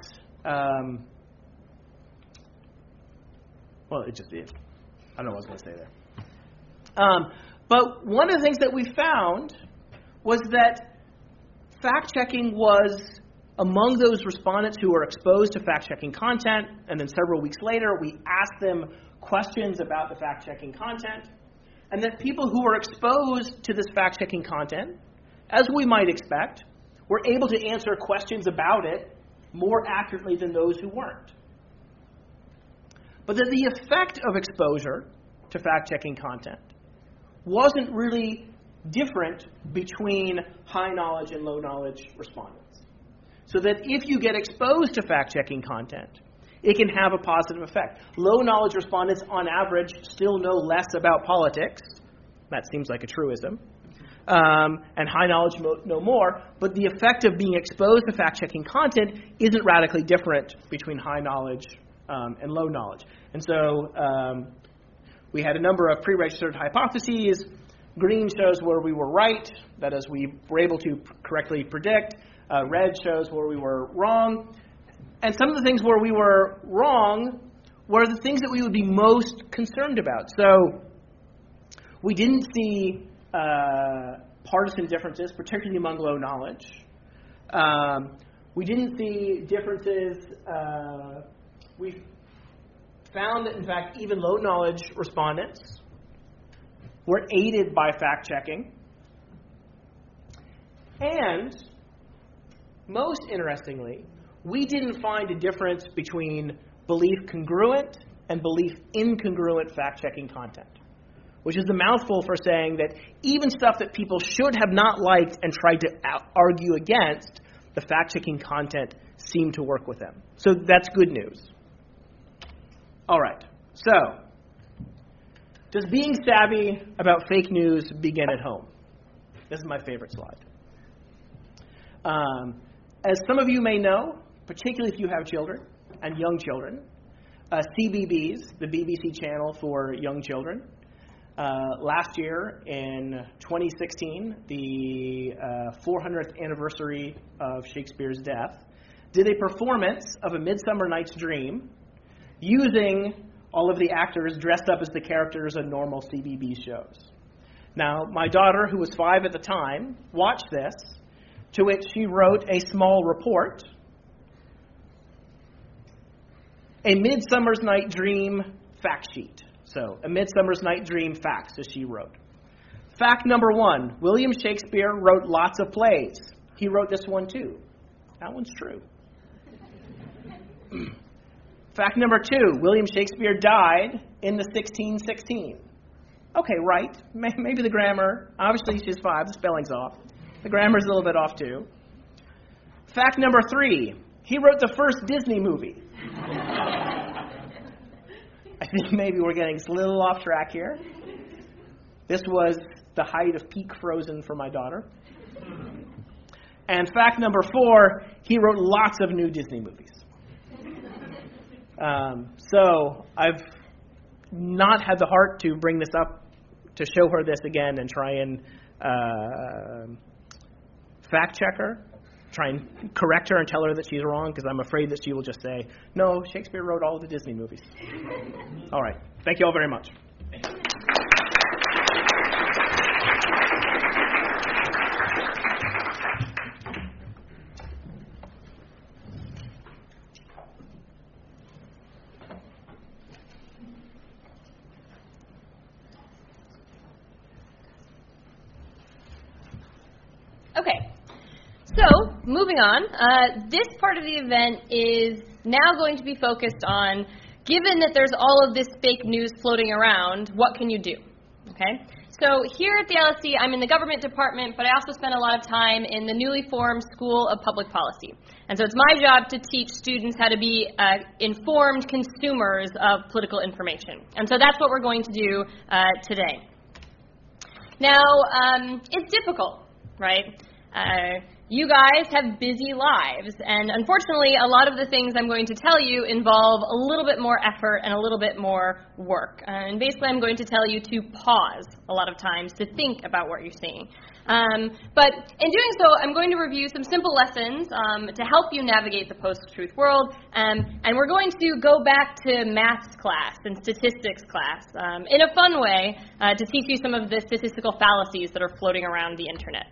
well, it just is. I don't know what I was going to say there. But one of the things that we found was that fact-checking was among those respondents who were exposed to fact-checking content, and then several weeks later we asked them questions about the fact-checking content, and that people who were exposed to this fact-checking content, as we might expect, were able to answer questions about it more accurately than those who weren't. But that the effect of exposure to fact-checking content wasn't really different between high-knowledge and low-knowledge respondents. So that if you get exposed to fact-checking content, it can have a positive effect. Low-knowledge respondents, on average, still know less about politics. That seems like a truism. And high-knowledge know more. But the effect of being exposed to fact-checking content isn't radically different between high-knowledge and low-knowledge. And so we had a number of pre-registered hypotheses. Green shows where we were right. That is, we were able to correctly predict. Red shows where we were wrong. And some of the things where we were wrong were the things that we would be most concerned about. So we didn't see partisan differences, particularly among low knowledge. We didn't see differences. We found that, in fact, even low knowledge respondents were aided by fact-checking. And most interestingly, we didn't find a difference between belief congruent and belief incongruent fact-checking content, which is a mouthful for saying that even stuff that people should have not liked and tried to argue against, the fact-checking content seemed to work with them. So that's good news. All right. So, does being savvy about fake news begin at home? This is my favorite slide. As some of you may know, particularly if you have children and young children, CBeebies, the BBC channel for young children, last year in 2016, the 400th anniversary of Shakespeare's death, did a performance of A Midsummer Night's Dream using all of the actors dressed up as the characters in normal CBeebies shows. Now, my daughter, who was 5 at the time, watched this, to which she wrote a small report, A Midsummer Night's Dream fact sheet. So, A Midsummer Night's Dream facts, as she wrote. Fact number 1, William Shakespeare wrote lots of plays. He wrote this one too. That one's true. Fact number 2, William Shakespeare died in the 1616. Okay, right. Maybe the grammar. Obviously, she's 5. The spelling's off. The grammar's a little bit off, too. Fact number 3, he wrote the first Disney movie. I think maybe we're getting a little off track here. This was the height of peak Frozen for my daughter. And fact number 4, he wrote lots of new Disney movies. So I've not had the heart to bring this up to show her this again and try and fact check her, try and correct her and tell her that she's wrong, because I'm afraid that she will just say, no, Shakespeare wrote all of the Disney movies. All right. Thank you all very much.
Okay, so moving on, this part of the event is now going to be focused on, given that there's all of this fake news floating around, what can you do? Okay, so here at the LSE, I'm in the government department, but I also spend a lot of time in the newly formed School of Public Policy. And so it's my job to teach students how to be informed consumers of political information. And so that's what we're going to do today. Now, it's difficult, right? You guys have busy lives, and unfortunately, a lot of the things I'm going to tell you involve a little bit more effort and a little bit more work. And basically, I'm going to tell you to pause a lot of times to think about what you're seeing. But in doing so, I'm going to review some simple lessons to help you navigate the post-truth world, and we're going to go back to maths class and statistics class in a fun way to teach you some of the statistical fallacies that are floating around the internet.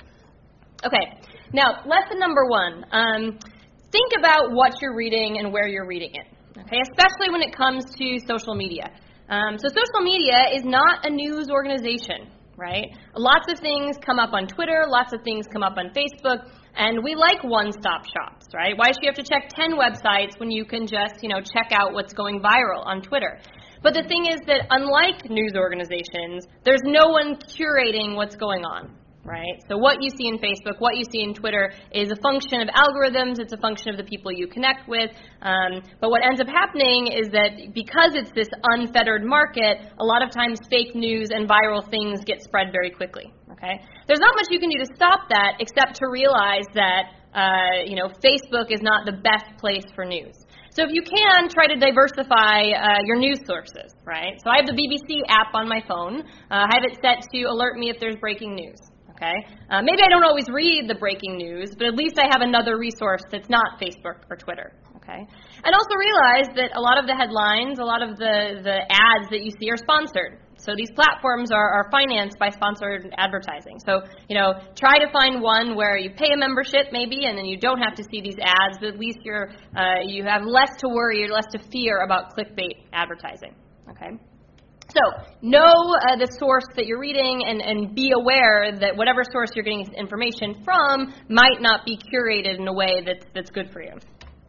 Okay, now, lesson number 1, think about what you're reading and where you're reading it, okay, especially when it comes to social media. So social media is not a news organization, right? Lots of things come up on Twitter, lots of things come up on Facebook, and we like one-stop shops, right? Why should you have to check 10 websites when you can just, check out what's going viral on Twitter? But the thing is that unlike news organizations, there's no one curating what's going on. Right? So what you see in Facebook, what you see in Twitter is a function of algorithms, it's a function of the people you connect with, but what ends up happening is that because it's this unfettered market, a lot of times fake news and viral things get spread very quickly. Okay? There's not much you can do to stop that except to realize that Facebook is not the best place for news. So if you can, try to diversify your news sources, right? So I have the BBC app on my phone. I have it set to alert me if there's breaking news. Okay? Maybe I don't always read the breaking news, but at least I have another resource that's not Facebook or Twitter. Okay? And also realize that a lot of the headlines, a lot of the ads that you see are sponsored. So these platforms are financed by sponsored advertising. So, try to find one where you pay a membership maybe, and then you don't have to see these ads, but at least you have less to worry or less to fear about clickbait advertising. Okay? So, know the source that you're reading and be aware that whatever source you're getting information from might not be curated in a way that's good for you.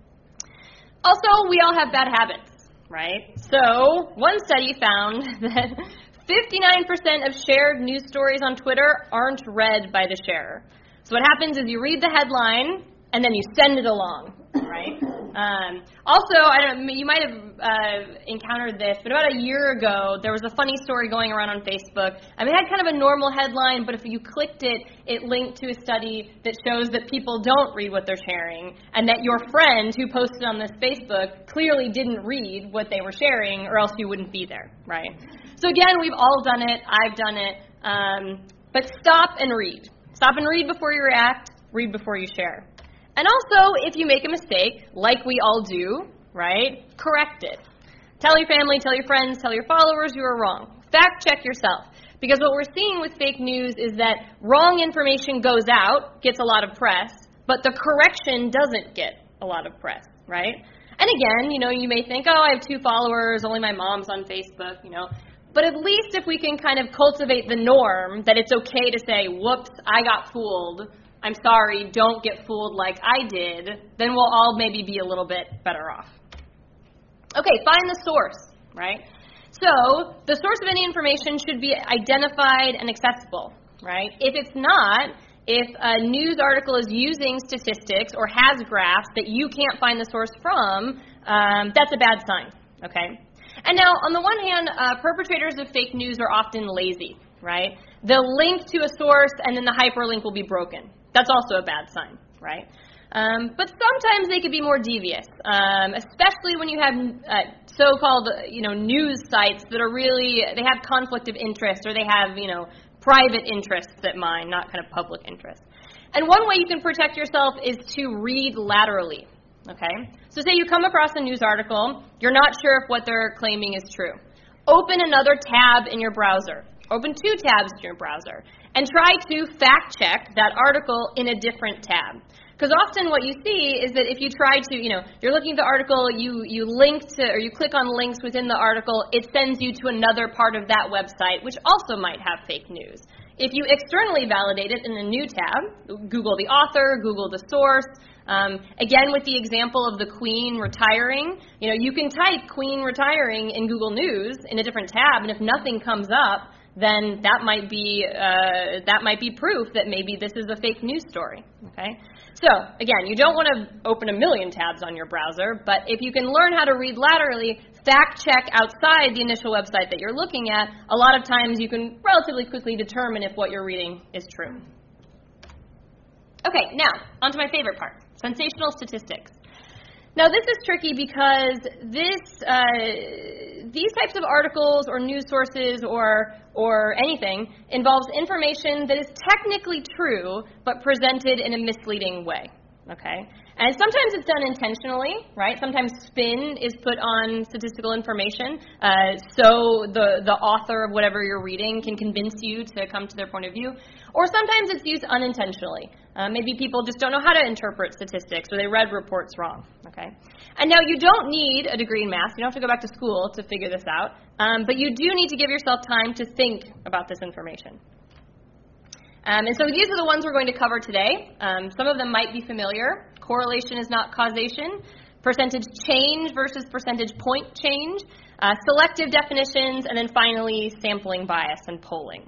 Also, we all have bad habits, right? So, one study found that 59% of shared news stories on Twitter aren't read by the sharer. So what happens is you read the headline and then you send it along, right? Also, I don't know, you might have encountered this, but about a year ago, there was a funny story going around on Facebook. I mean, it had kind of a normal headline, but if you clicked it, it linked to a study that shows that people don't read what they're sharing, and that your friend who posted on this Facebook clearly didn't read what they were sharing, or else you wouldn't be there, right? So again, we've all done it. I've done it. But stop and read. Stop and read before you react. Read before you share. And also, if you make a mistake, like we all do, right, correct it. Tell your family, tell your friends, tell your followers you are wrong. Fact check yourself. Because what we're seeing with fake news is that wrong information goes out, gets a lot of press, but the correction doesn't get a lot of press, right? And again, you may think, oh, I have 2 followers, only my mom's on Facebook, But at least if we can kind of cultivate the norm that it's okay to say, whoops, I got fooled, I'm sorry, don't get fooled like I did, then we'll all maybe be a little bit better off. Okay, find the source, right? So the source of any information should be identified and accessible, right? If it's not, if a news article is using statistics or has graphs that you can't find the source from, that's a bad sign, okay? And now, on the one hand, perpetrators of fake news are often lazy, right? They'll link to a source and then the hyperlink will be broken. That's also a bad sign, right? But sometimes they could be more devious, especially when you have so-called, news sites that are really, they have conflict of interest, or they have, private interests that mine, not kind of public interests. And one way you can protect yourself is to read laterally, okay? So say you come across a news article, you're not sure if what they're claiming is true. Open another tab in your browser. Open 2 tabs in your browser and try to fact check that article in a different tab. Because often what you see is that if you try to, you're looking at the article, you link to, or you click on links within the article, it sends you to another part of that website, which also might have fake news. If you externally validate it in a new tab, Google the author, Google the source. Again, with the example of the Queen retiring, you can type Queen retiring in Google News in a different tab, and if nothing comes up, then that might be proof that maybe this is a fake news story. Okay. So again, you don't want to open a million tabs on your browser, but if you can learn how to read laterally, fact check outside the initial website that you're looking at, a lot of times you can relatively quickly determine if what you're reading is true. Okay, now, on to my favorite part, sensational statistics. Now, this is tricky because these types of articles or news sources or anything involves information that is technically true but presented in a misleading way, okay? And sometimes it's done intentionally, right? Sometimes spin is put on statistical information so the author of whatever you're reading can convince you to come to their point of view. Or sometimes it's used unintentionally. Maybe people just don't know how to interpret statistics, or they read reports wrong, okay? And now you don't need a degree in math. You don't have to go back to school to figure this out. But you do need to give yourself time to think about this information. And so these are the ones we're going to cover today. Some of them might be familiar. Correlation is not causation. Percentage change versus percentage point change. Selective definitions. And then finally, sampling bias and polling.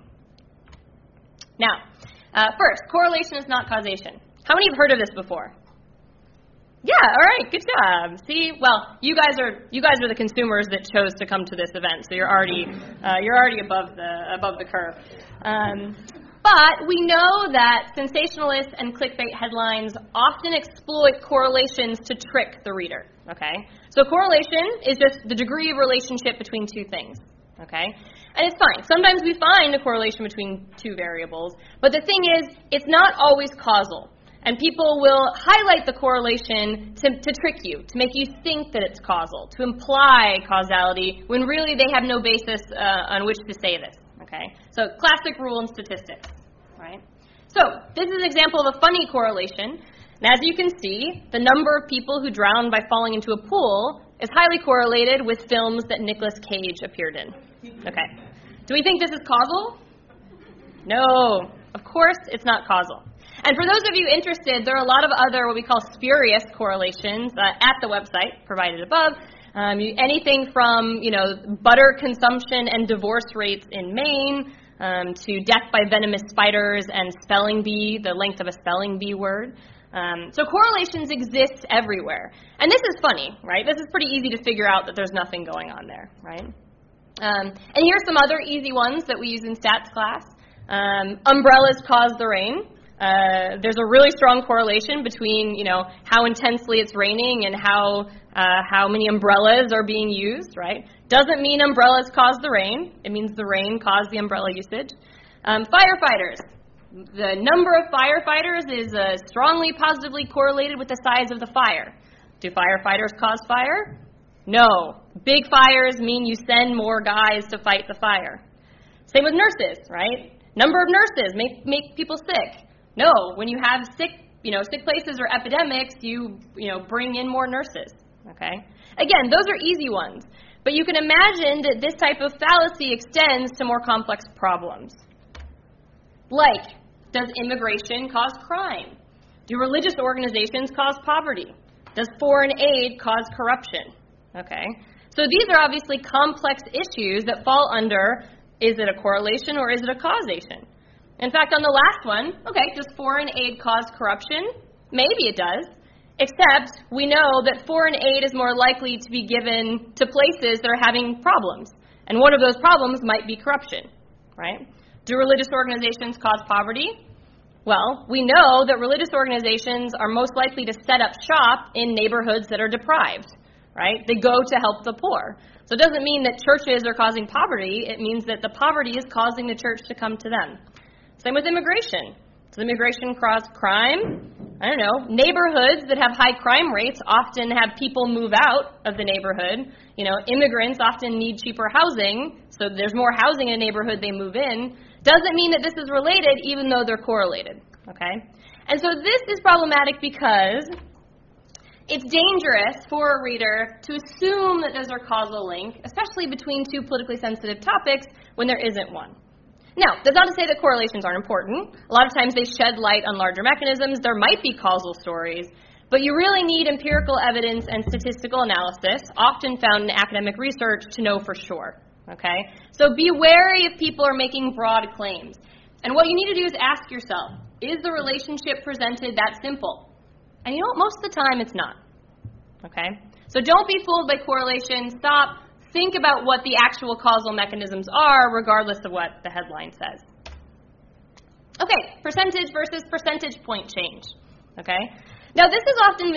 Now, first, correlation is not causation. How many have heard of this before? Yeah, all right, good job. See, well, you guys are the consumers that chose to come to this event, so you're already above the curve. But we know that sensationalists and clickbait headlines often exploit correlations to trick the reader, okay? So correlation is just the degree of relationship between 2 things, okay? And it's fine. Sometimes we find a correlation between 2 variables, but the thing is, it's not always causal. And people will highlight the correlation to trick you, to make you think that it's causal, to imply causality, when really they have no basis on which to say this. Okay, so classic rule in statistics, right? So this is an example of a funny correlation. And as you can see, the number of people who drowned by falling into a pool is highly correlated with films that Nicolas Cage appeared in. Okay, do we think this is causal? No, of course it's not causal. And for those of you interested, there are a lot of other what we call spurious correlations at the website provided above. Anything from, butter consumption and divorce rates in Maine to death by venomous spiders and spelling bee, the length of a spelling bee word. So correlations exist everywhere. And this is funny, right? This is pretty easy to figure out that there's nothing going on there, right? And here's some other easy ones that we use in stats class. Umbrellas cause the rain. There's a really strong correlation between, how intensely it's raining and how many umbrellas are being used, right? Doesn't mean umbrellas cause the rain. It means the rain caused the umbrella usage. Firefighters. The number of firefighters is strongly positively correlated with the size of the fire. Do firefighters cause fire? No. Big fires mean you send more guys to fight the fire. Same with nurses, right? Number of nurses make people sick. No, when you have sick places or epidemics, you bring in more nurses, okay? Again, those are easy ones, but you can imagine that this type of fallacy extends to more complex problems. Like, does immigration cause crime? Do religious organizations cause poverty? Does foreign aid cause corruption? Okay, so these are obviously complex issues that fall under, is it a correlation or is it a causation? In fact, on the last one, okay, does foreign aid cause corruption? Maybe it does, except we know that foreign aid is more likely to be given to places that are having problems, and one of those problems might be corruption, right? Do religious organizations cause poverty? Well, we know that religious organizations are most likely to set up shop in neighborhoods that are deprived, right? They go to help the poor. So it doesn't mean that churches are causing poverty. It means that the poverty is causing the church to come to them. Same with immigration. Does immigration cause crime? I don't know. Neighborhoods that have high crime rates often have people move out of the neighborhood. Immigrants often need cheaper housing, so there's more housing in a neighborhood, they move in. Doesn't mean that this is related, even though they're correlated, okay? And so this is problematic because it's dangerous for a reader to assume that there's a causal link, especially between two politically sensitive topics, when there isn't one. Now, that's not to say that correlations aren't important. A lot of times they shed light on larger mechanisms. There might be causal stories, but you really need empirical evidence and statistical analysis, often found in academic research, to know for sure. Okay? So be wary if people are making broad claims. And what you need to do is ask yourself, is the relationship presented that simple? And most of the time it's not. Okay? So don't be fooled by correlation. Stop. Think about what the actual causal mechanisms are, regardless of what the headline says. Okay, percentage versus percentage point change. Okay? Now this is often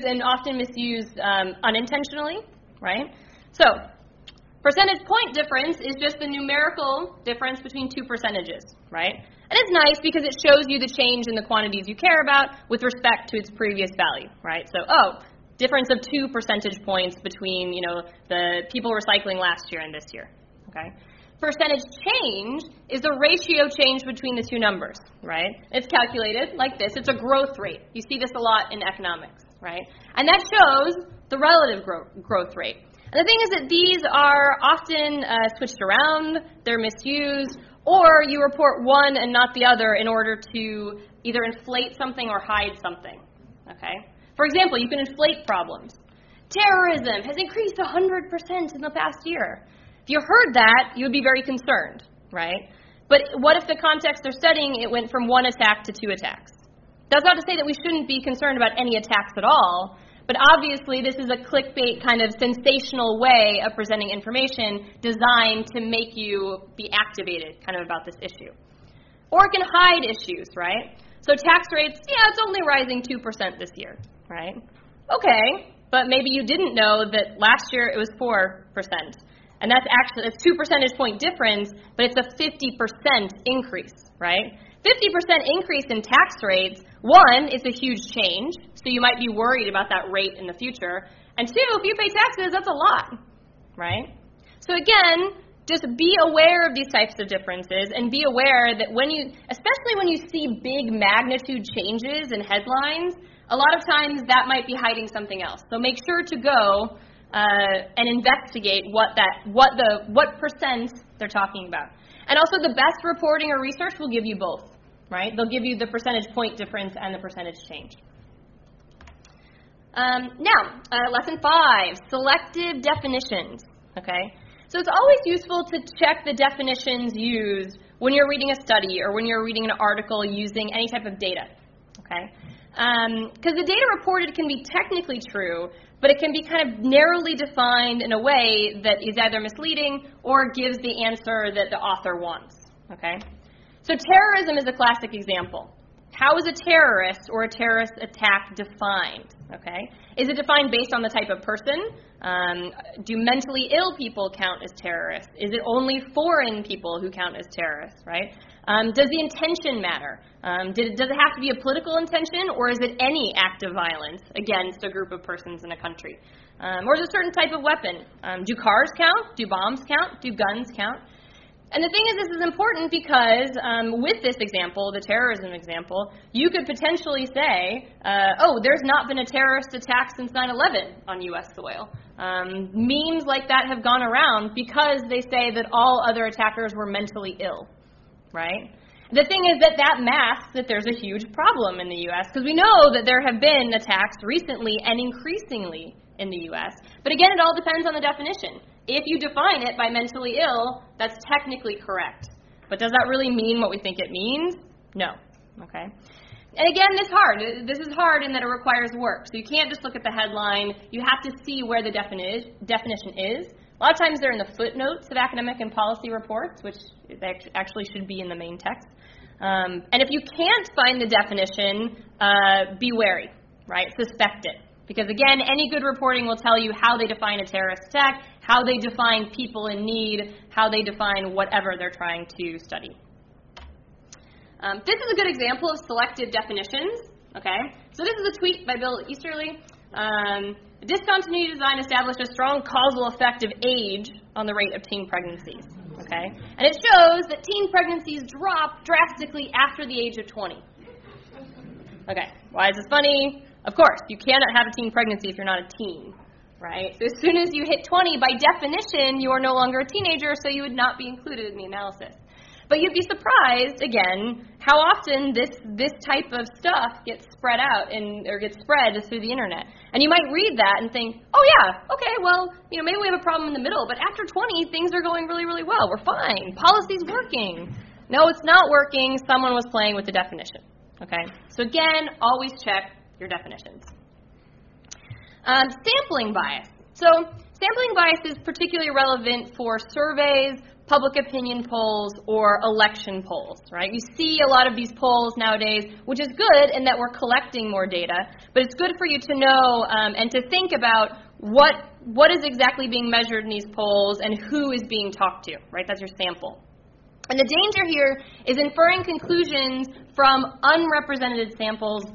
misused unintentionally, right? So, percentage point difference is just the numerical difference between two percentages, right? And it's nice because it shows you the change in the quantities you care about with respect to its previous value, right? So, difference of 2 percentage points between, the people recycling last year and this year, okay? Percentage change is the ratio change between the two numbers, right? It's calculated like this. It's a growth rate. You see this a lot in economics, right? And that shows the relative growth rate. And the thing is that these are often switched around, they're misused, or you report one and not the other in order to either inflate something or hide something, okay? For example, you can inflate problems. Terrorism has increased 100% in the past year. If you heard that, you would be very concerned, right? But what if the context they're studying, it went from 1 attack to 2 attacks? That's not to say that we shouldn't be concerned about any attacks at all, but obviously this is a clickbait kind of sensational way of presenting information designed to make you be activated kind of about this issue. Or it can hide issues, right? So tax rates, it's only rising 2% this year, right? Okay, but maybe you didn't know that last year it was 4%. And that's actually a 2 percentage point difference, but it's a 50% increase, right? 50% increase in tax rates, one, it's a huge change, so you might be worried about that rate in the future. And two, if you pay taxes, that's a lot, right? So again, just be aware of these types of differences and be aware that especially when you see big magnitude changes in headlines, a lot of times that might be hiding something else. So make sure to go and investigate what percent they're talking about. And also the best reporting or research will give you both, right? They'll give you the percentage point difference and the percentage change. Now, lesson 5, selective definitions, okay? So it's always useful to check the definitions used when you're reading a study or when you're reading an article using any type of data, okay? Because the data reported can be technically true, but it can be kind of narrowly defined in a way that is either misleading or gives the answer that the author wants. Okay? So terrorism is a classic example. How is a terrorist or a terrorist attack defined? Okay? Is it defined based on the type of person? Do mentally ill people count as terrorists? Is it only foreign people who count as terrorists, right? Does the intention matter? Does it have to be a political intention, or is it any act of violence against a group of persons in a country? Or is it a certain type of weapon? Do cars count? Do bombs count? Do guns count? And the thing is, this is important because with this example, the terrorism example, you could potentially say, there's not been a terrorist attack since 9/11 on U.S. soil. Memes like that have gone around because they say that all other attackers were mentally ill, right? The thing is that masks that there's a huge problem in the U.S. because we know that there have been attacks recently and increasingly in the U.S. But again, it all depends on the definition. If you define it by mentally ill, that's technically correct. But does that really mean what we think it means? No. Okay. And again, this is hard in that it requires work. So you can't just look at the headline. You have to see where the definition is. A lot of times they're in the footnotes of academic and policy reports, which actually should be in the main text. And if you can't find the definition, be wary, right? Suspect it. Because again, any good reporting will tell you how they define a terrorist attack, how they define people in need, how they define whatever they're trying to study. This is a good example of selective definitions. Okay, so this is a tweet by Bill Easterly. Discontinuity design established a strong causal effect of age on the rate of teen pregnancies. Okay, and it shows that teen pregnancies drop drastically after the age of 20. Okay, why is this funny? Of course, you cannot have a teen pregnancy if you're not a teen, right? So as soon as you hit 20, by definition, you are no longer a teenager, so you would not be included in the analysis. But you'd be surprised, again, how often this type of stuff gets spread out or gets spread through the internet. And you might read that and think, oh yeah, okay, well, maybe we have a problem in the middle, but after 20, things are going really, really well. We're fine. Policy's working. No, it's not working. Someone was playing with the definition. Okay? So again, always check your definitions. Sampling bias. So sampling bias is particularly relevant for surveys, public opinion polls, or election polls, right? You see a lot of these polls nowadays, which is good in that we're collecting more data, but it's good for you to know and to think about what is exactly being measured in these polls and who is being talked to, right? That's your sample. And the danger here is inferring conclusions from unrepresentative samples,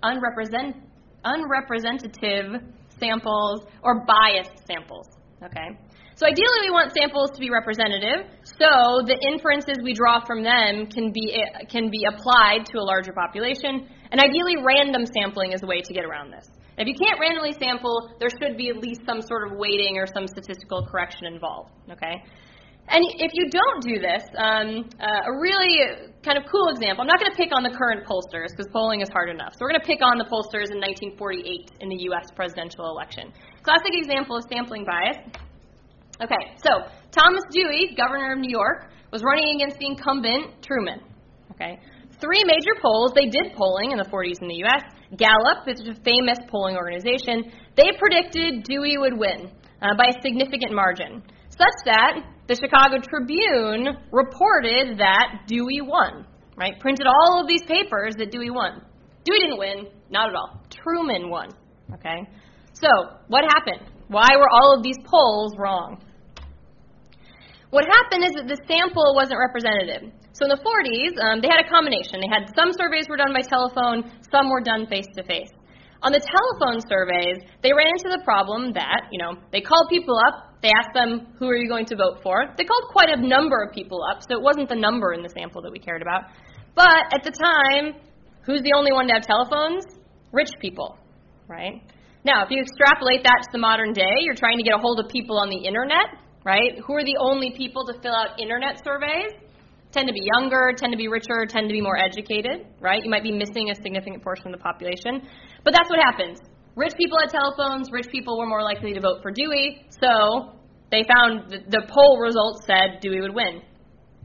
unrepresentative samples, or biased samples, okay? So ideally we want samples to be representative, so the inferences we draw from them can be applied to a larger population, and ideally random sampling is a way to get around this. If you can't randomly sample, there should be at least some sort of weighting or some statistical correction involved, okay? And if you don't do this, a really kind of cool example, I'm not going to pick on the current pollsters because polling is hard enough. So we're going to pick on the pollsters in 1948 in the U.S. presidential election. Classic example of sampling bias. Okay, so Thomas Dewey, governor of New York, was running against the incumbent Truman. Okay, 3 major polls, they did polling in the 40s in the U.S. Gallup, which is a famous polling organization, they predicted Dewey would win by a significant margin, such that the Chicago Tribune reported that Dewey won, right? Printed all of these papers that Dewey won. Dewey didn't win, not at all. Truman won, okay? So, what happened? Why were all of these polls wrong? What happened is that the sample wasn't representative. So in the 40s, they had a combination. They had some surveys were done by telephone, some were done face-to-face. On the telephone surveys, they ran into the problem that, they called people up, they asked them, who are you going to vote for? They called quite a number of people up, so it wasn't the number in the sample that we cared about. But at the time, who's the only one to have telephones? Rich people, right? Now, if you extrapolate that to the modern day, you're trying to get a hold of people on the internet, right? Who are the only people to fill out internet surveys? Tend to be younger, tend to be richer, tend to be more educated, right? You might be missing a significant portion of the population. But that's what happens. Rich people had telephones, rich people were more likely to vote for Dewey, so they found the poll results said Dewey would win.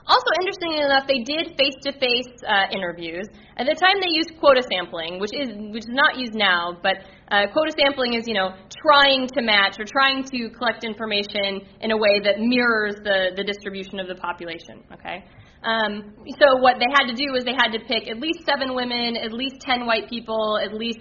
Also, interestingly enough, they did face-to-face interviews. At the time, they used quota sampling, which is not used now, but quota sampling is, trying to match or trying to collect information in a way that mirrors the distribution of the population, okay? So what they had to do was they had to pick at least 7 women, at least 10 white people, at least,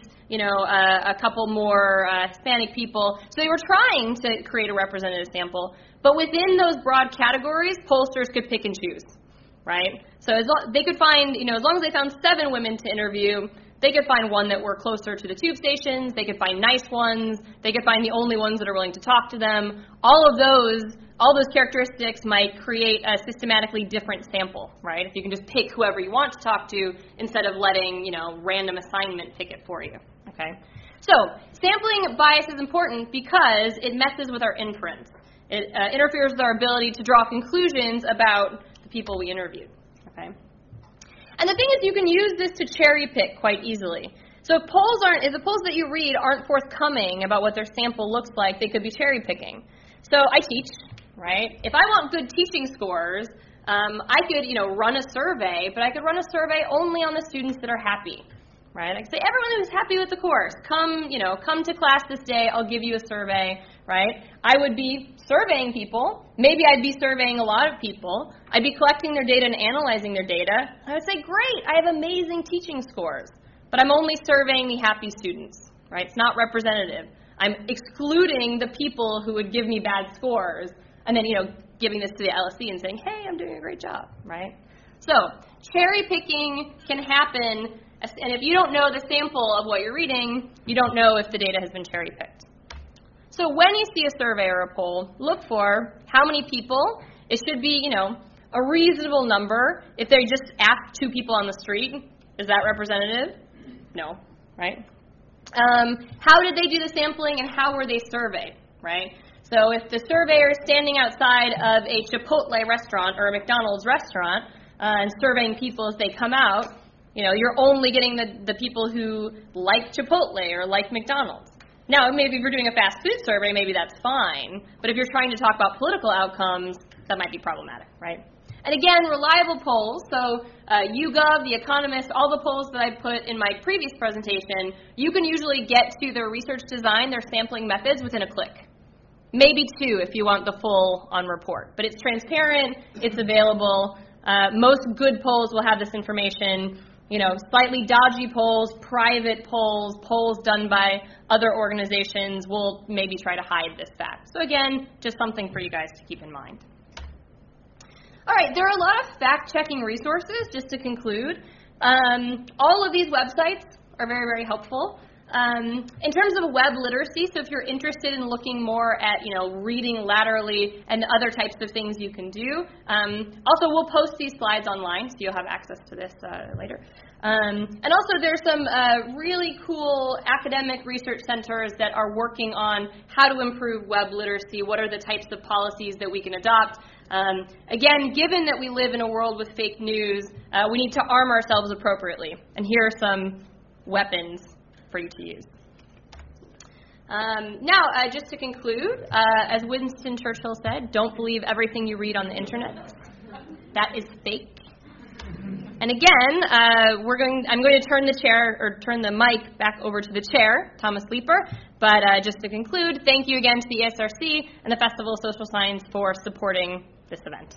a couple more Hispanic people. So they were trying to create a representative sample. But within those broad categories, pollsters could pick and choose, right? So they could find, as long as they found 7 women to interview, they could find one that were closer to the tube stations. They could find nice ones. They could find the only ones that are willing to talk to them. All those characteristics might create a systematically different sample, right? If you can just pick whoever you want to talk to instead of letting, random assignment pick it for you, okay? So sampling bias is important because it messes with our inference. It interferes with our ability to draw conclusions about the people we interviewed, okay? And the thing is, you can use this to cherry pick quite easily. So if the polls that you read aren't forthcoming about what their sample looks like, they could be cherry picking. So I teach, right? If I want good teaching scores, I could, run a survey, but I could run a survey only on the students that are happy, right? I could say, everyone who's happy with the course, come to class this day, I'll give you a survey, right? I would be surveying people. Maybe I'd be surveying a lot of people. I'd be collecting their data and analyzing their data. I would say, great, I have amazing teaching scores, but I'm only surveying the happy students, right? It's not representative. I'm excluding the people who would give me bad scores and then, giving this to the LSE and saying, hey, I'm doing a great job, right? So cherry picking can happen, and if you don't know the sample of what you're reading, you don't know if the data has been cherry picked. So when you see a survey or a poll, look for how many people. It should be, a reasonable number. If they just ask 2 people on the street, is that representative? No, right? How did they do the sampling and how were they surveyed, right? So if the surveyor is standing outside of a Chipotle restaurant or a McDonald's restaurant and surveying people as they come out, you're only getting the people who like Chipotle or like McDonald's. Now, maybe if you're doing a fast food survey, maybe that's fine. But if you're trying to talk about political outcomes, that might be problematic, right? And again, reliable polls, so YouGov, The Economist, all the polls that I put in my previous presentation, you can usually get to their research design, their sampling methods within a click. Maybe 2 if you want the full on report. But it's transparent, it's available. Most good polls will have this information. Slightly dodgy polls, private polls, polls done by other organizations will maybe try to hide this fact. So again, just something for you guys to keep in mind. All right, there are a lot of fact-checking resources, just to conclude. All of these websites are very, very helpful. In terms of web literacy, so if you're interested in looking more at, reading laterally and other types of things you can do. Also, we'll post these slides online, so you'll have access to this later. And also, there's some really cool academic research centers that are working on how to improve web literacy, what are the types of policies that we can adopt. Again, given that we live in a world with fake news, we need to arm ourselves appropriately. And here are some weapons for you to use. Now, just to conclude, as Winston Churchill said, don't believe everything you read on the internet. That is fake. And again, I'm going to turn the mic back over to the chair, Thomas Leeper. But just to conclude, thank you again to the ESRC and the Festival of Social Science for supporting this event.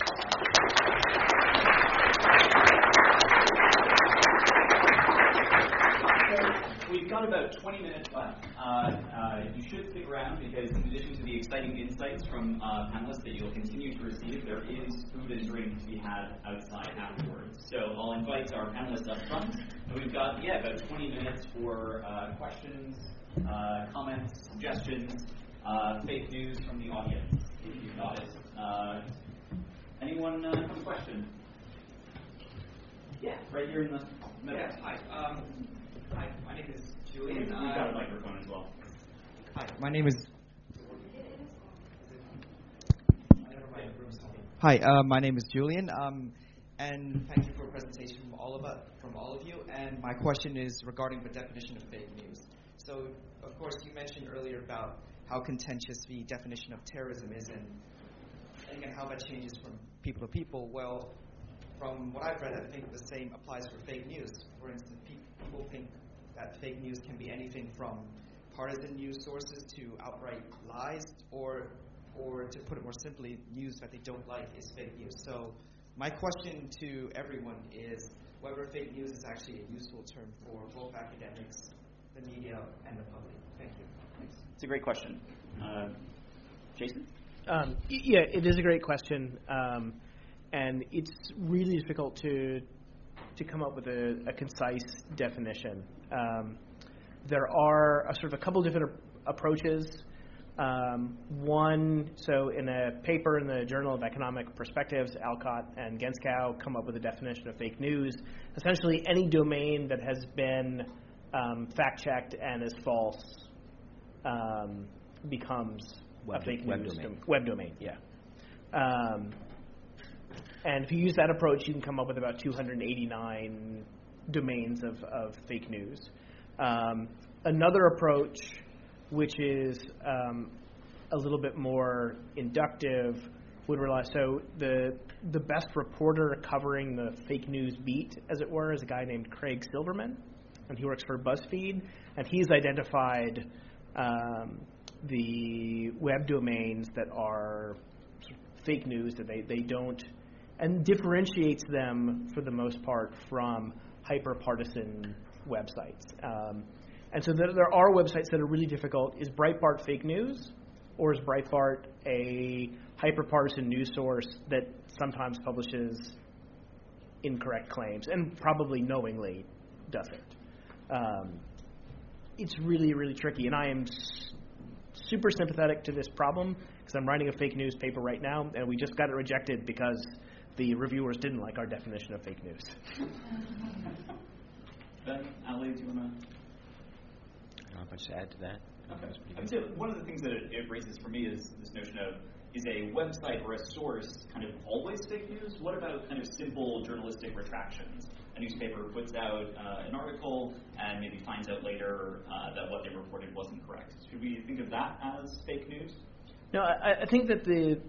We've got about 20 minutes left. You should stick around because in addition to the exciting insights from panelists that you'll continue to receive, there is food and drink to be had outside afterwards. So I'll invite our panelists up front. And we've got, about 20 minutes for questions, comments, suggestions, fake news from the audience, if you've got it. Anyone have a question? Yeah, right here in the middle.
Yeah, hi, my name is Julian.
We've got a microphone as well.
Hi, my name is Julian. And thank you for a presentation from all of you. And my question is regarding the definition of fake news. So, of course, you mentioned earlier about how contentious the definition of terrorism is, and think, and how that changes from people to people. Well, from what I've read, I think the same applies for fake news. For instance, people think that fake news can be anything from partisan news sources to outright lies, or to put it more simply, news that they don't like is fake news. So my question to everyone is whether fake news is actually a useful term for both academics, the media, and the public. Thank you. Thanks.
It's a great question. Jason?
Yeah, it is a great question, and it's really difficult to come up with a concise definition. There are a couple different approaches. One, so in a paper in the Journal of Economic Perspectives, Alcott and Genskow come up with a definition of fake news. Essentially, any domain that has been fact-checked and is false becomes a fake news web domain. Yeah. And if you use that approach, you can come up with about 289 domains of fake news. Another approach, which is a little bit more inductive, would rely. So the best reporter covering the fake news beat, as it were, is a guy named Craig Silverman, and he works for BuzzFeed, and he's identified the web domains that are fake news, that they don't, and differentiates them for the most part from hyper-partisan websites. And so there are websites that are really difficult. Is Breitbart fake news, or is Breitbart a hyper-partisan news source that sometimes publishes incorrect claims and probably knowingly does it? It's really, really tricky, and I am super sympathetic to this problem because I'm writing a fake news paper right now, and we just got it rejected because the reviewers didn't like our definition of fake news.
Ben, Ali, do you want to?
I don't have much to add to that.
Okay. I would say one of the things that it raises for me is this notion of, is a website or a source kind of always fake news? What about kind of simple journalistic retractions? A newspaper puts out an article and maybe finds out later that what they reported wasn't correct. Should we think of that as fake news?
No, I think that the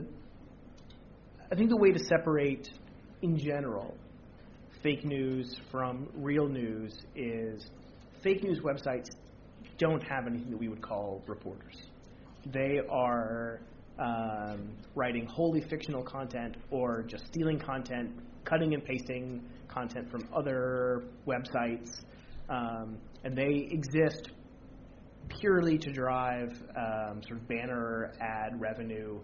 way to separate, in general, fake news from real news is fake news websites don't have anything that we would call reporters. They are writing wholly fictional content or just stealing content, cutting and pasting content from other websites, and they exist purely to drive sort of banner ad revenue.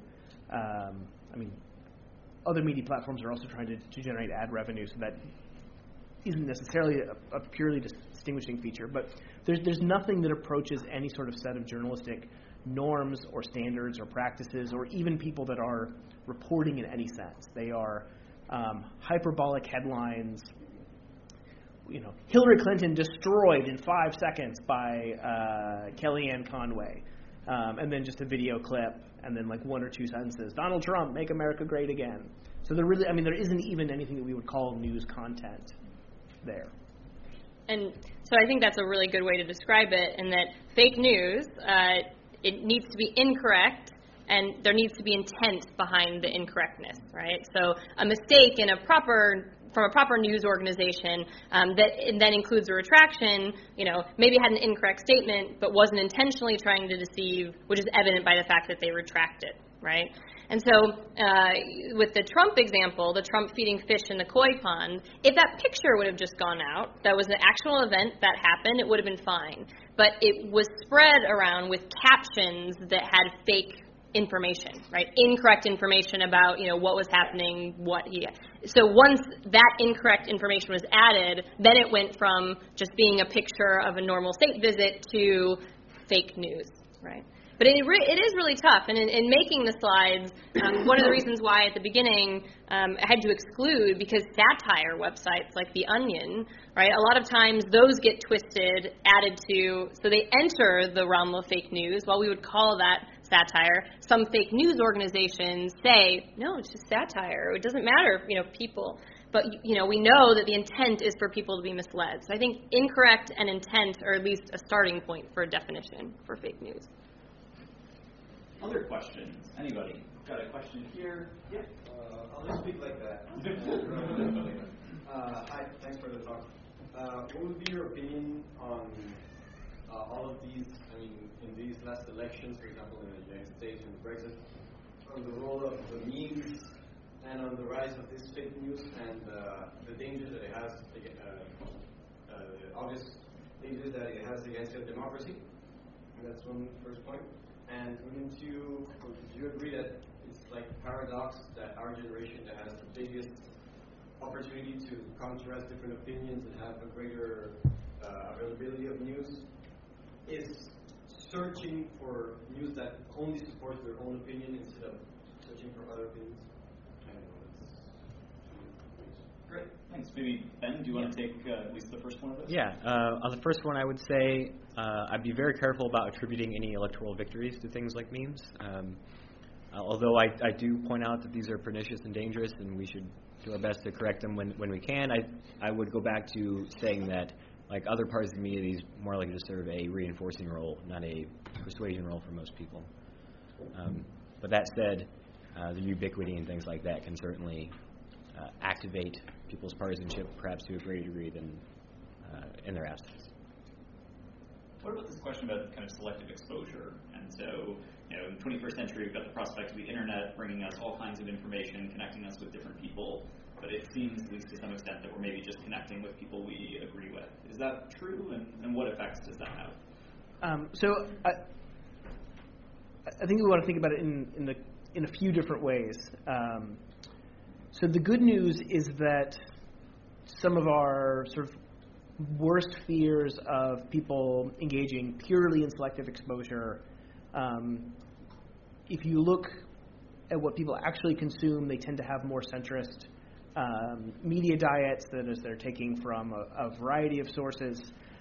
Other media platforms are also trying to generate ad revenue, so that isn't necessarily a purely distinguishing feature. But there's nothing that approaches any sort of set of journalistic norms or standards or practices or even people that are reporting in any sense. They are hyperbolic headlines. Hillary Clinton destroyed in 5 seconds by Kellyanne Conway, and then just a video clip, and then like 1 or 2 sentences. Donald Trump, make America great again. So there isn't even anything that we would call news content there.
And so I think that's a really good way to describe it, in that fake news, it needs to be incorrect, and there needs to be intent behind the incorrectness, right? So a mistake from a proper news organization that then includes a retraction, maybe had an incorrect statement but wasn't intentionally trying to deceive, which is evident by the fact that they retracted, right? And so with the Trump example, the Trump feeding fish in the koi pond, if that picture would have just gone out, that was an actual event that happened, it would have been fine. But it was spread around with captions that had fake information, right? Incorrect information about, what was happening, So once that incorrect information was added, then it went from just being a picture of a normal state visit to fake news, right? But it is really tough. And in making the slides, one of the reasons why at the beginning I had to exclude, because satire websites like The Onion, right, a lot of times those get twisted, added to, so they enter the realm of fake news. While we would call that satire, some fake news organizations say, no, it's just satire. It doesn't matter, people. But, we know that the intent is for people to be misled. So I think incorrect and intent are at least a starting point for a definition for fake news.
other questions? Anybody? Got a question here? Yeah.
I'll just speak like that. Hi, thanks for the talk. What would be your opinion on all of these, in these last elections, for example, in the United States and Brexit, on the role of the memes and on the rise of this fake news and the dangers that it has, the obvious dangers that it has against your democracy? And that's one first point. And wouldn't you agree that it's like a paradox that our generation that has the biggest opportunity to contrast different opinions and have a greater availability of news is searching for news that only supports their own opinion instead of searching for other opinions?
Great, thanks. Maybe Ben, do you want to take at least the first one of those?
Yeah, on the first one, I would say I'd be very careful about attributing any electoral victories to things like memes. Although I do point out that these are pernicious and dangerous, and we should do our best to correct them when we can. I would go back to saying that, like other parts of the media, these more likely to serve a reinforcing role, not a persuasion role for most people. But that said, the ubiquity and things like that can certainly activate people's partisanship, perhaps to a greater degree than in their absence.
What about this question about kind of selective exposure? And so, in the 21st century, we've got the prospect of the internet bringing us all kinds of information, connecting us with different people, but it seems, at least to some extent, that we're maybe just connecting with people we agree with. Is that true, and what effects does that have?
So I think we want to think about it in a few different ways. So the good news is that some of our sort of worst fears of people engaging purely in selective exposure, if you look at what people actually consume, they tend to have more centrist media diets that is they're taking from a variety of sources.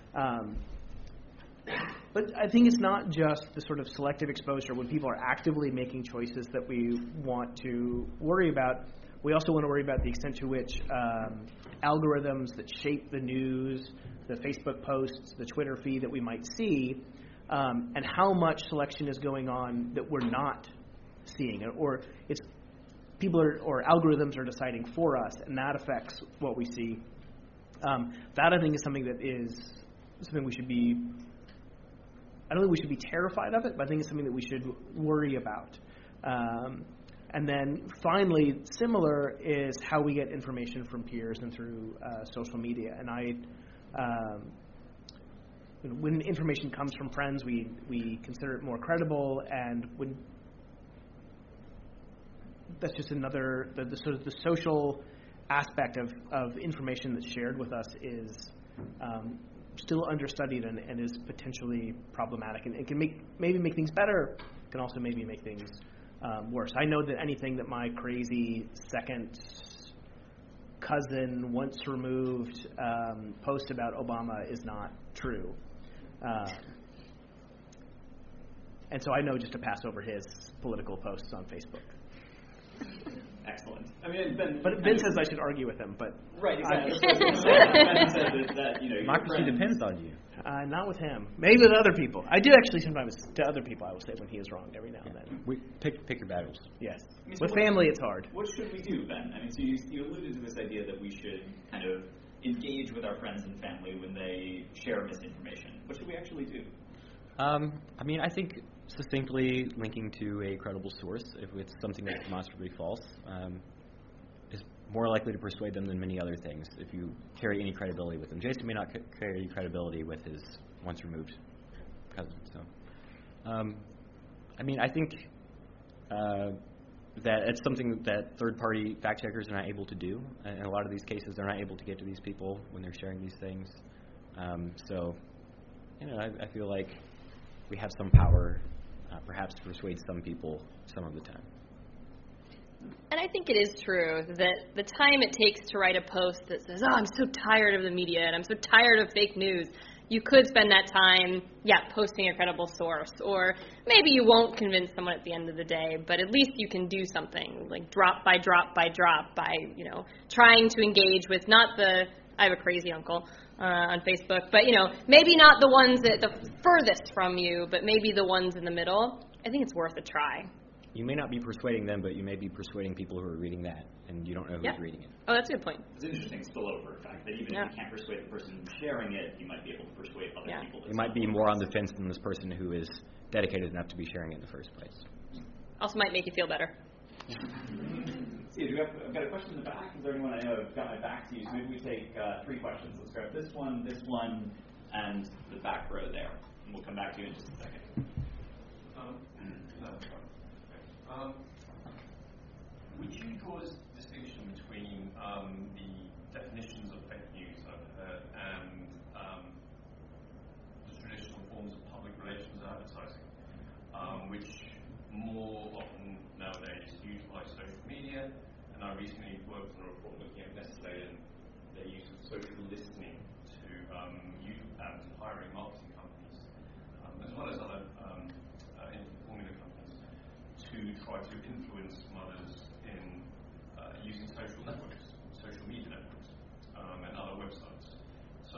But I think it's not just the sort of selective exposure when people are actively making choices that we want to worry about. We also want to worry about the extent to which algorithms that shape the news, the Facebook posts, the Twitter feed that we might see, and how much selection is going on that we're not seeing, or it's people or algorithms are deciding for us, and that affects what we see. That I think is something that is something we should be. I don't think we should be terrified of it, but I think it's something that we should worry about. And then finally, similar is how we get information from peers and through social media. And when information comes from friends, we consider it more credible. And when that's just another the sort of the social aspect of information that's shared with us is still understudied and is potentially problematic. And it can maybe make things better. It can also maybe make things worse. I know that anything that my crazy second cousin once removed post about Obama is not true. And so I know just to pass over his political posts on Facebook.
Excellent. I mean,
Ben says I should argue with him, but
right, exactly. Ben said that
democracy depends on you.
Not with him. Maybe with other people. I do actually sometimes to other people. I will say when he is wrong every now and then.
Pick your battles.
Yes.
I mean, so
with family, it's hard.
What should we do, Ben? I mean, so you alluded to this idea that we should kind of engage with our friends and family when they share misinformation. What should we actually do?
I mean, I think succinctly linking to a credible source, if it's something that's demonstrably false, is more likely to persuade them than many other things if you carry any credibility with them. Jason may not carry any credibility with his once-removed cousin. So, I mean, I think that it's something that third-party fact-checkers are not able to do. In a lot of these cases, they're not able to get to these people when they're sharing these things. So, I feel like we have some power, perhaps to persuade some people some of the time.
And I think it is true that the time it takes to write a post that says, I'm so tired of the media and I'm so tired of fake news, you could spend that time, posting a credible source. Or maybe you won't convince someone at the end of the day, but at least you can do something, like drop by drop by drop, by, trying to engage with not the I have a crazy uncle on Facebook, but, maybe not the ones that the furthest from you, but maybe the ones in the middle. I think it's worth a try.
You may not be persuading them, but you may be persuading people who are reading that, and you don't know who's reading it.
Oh, that's a good point.
It's an interesting spillover effect that even if you can't persuade the person sharing it, you might be able to persuade other people.
You might be more on the fence than this person who is dedicated enough to be sharing it in the first place.
Also might make you feel better.
See, I've got a question in the back. Is there anyone I know I've got my back to you? So maybe we take 3 questions. Let's grab this one, and the back row there. And we'll come back to you in just a second.
Would you draw a distinction between the definitions of fake news I've heard and the traditional forms of public relations advertising, which more often nowadays utilize social media? And I recently worked on a report looking at Nestle and their use of social listening to youth and hiring marketing companies, as well as other formula companies, to try to influence mothers in using social networks, social media networks, and other websites. So,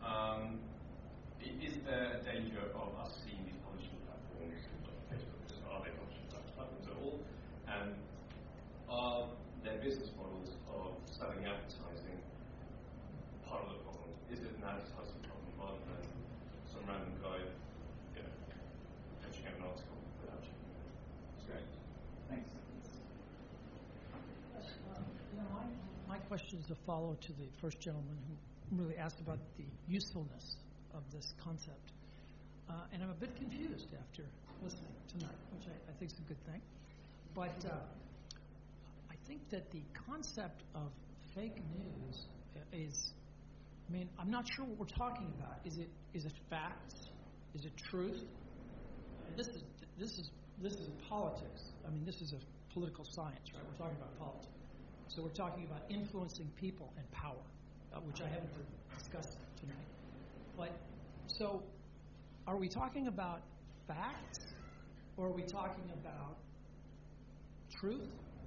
is there a danger of us seeing these publishing platforms, like Facebook, are they publishing platforms at all? And are their business models of selling advertising part of the problem? Is it an advertising problem rather than some random guy, pitching out an article without checking it? That's great.
Thanks.
My question is a follow to the first gentleman who really asked about the usefulness of this concept. And I'm a bit confused after listening tonight, which I think is a good thing. But I think that the concept of fake news is, I'm not sure what we're talking about. Is it facts? Is it truth? And this is politics. This is a political science, right? We're talking about politics. So we're talking about influencing people and power, which I haven't discussed tonight. But so, are we talking about facts, or are we talking about truth?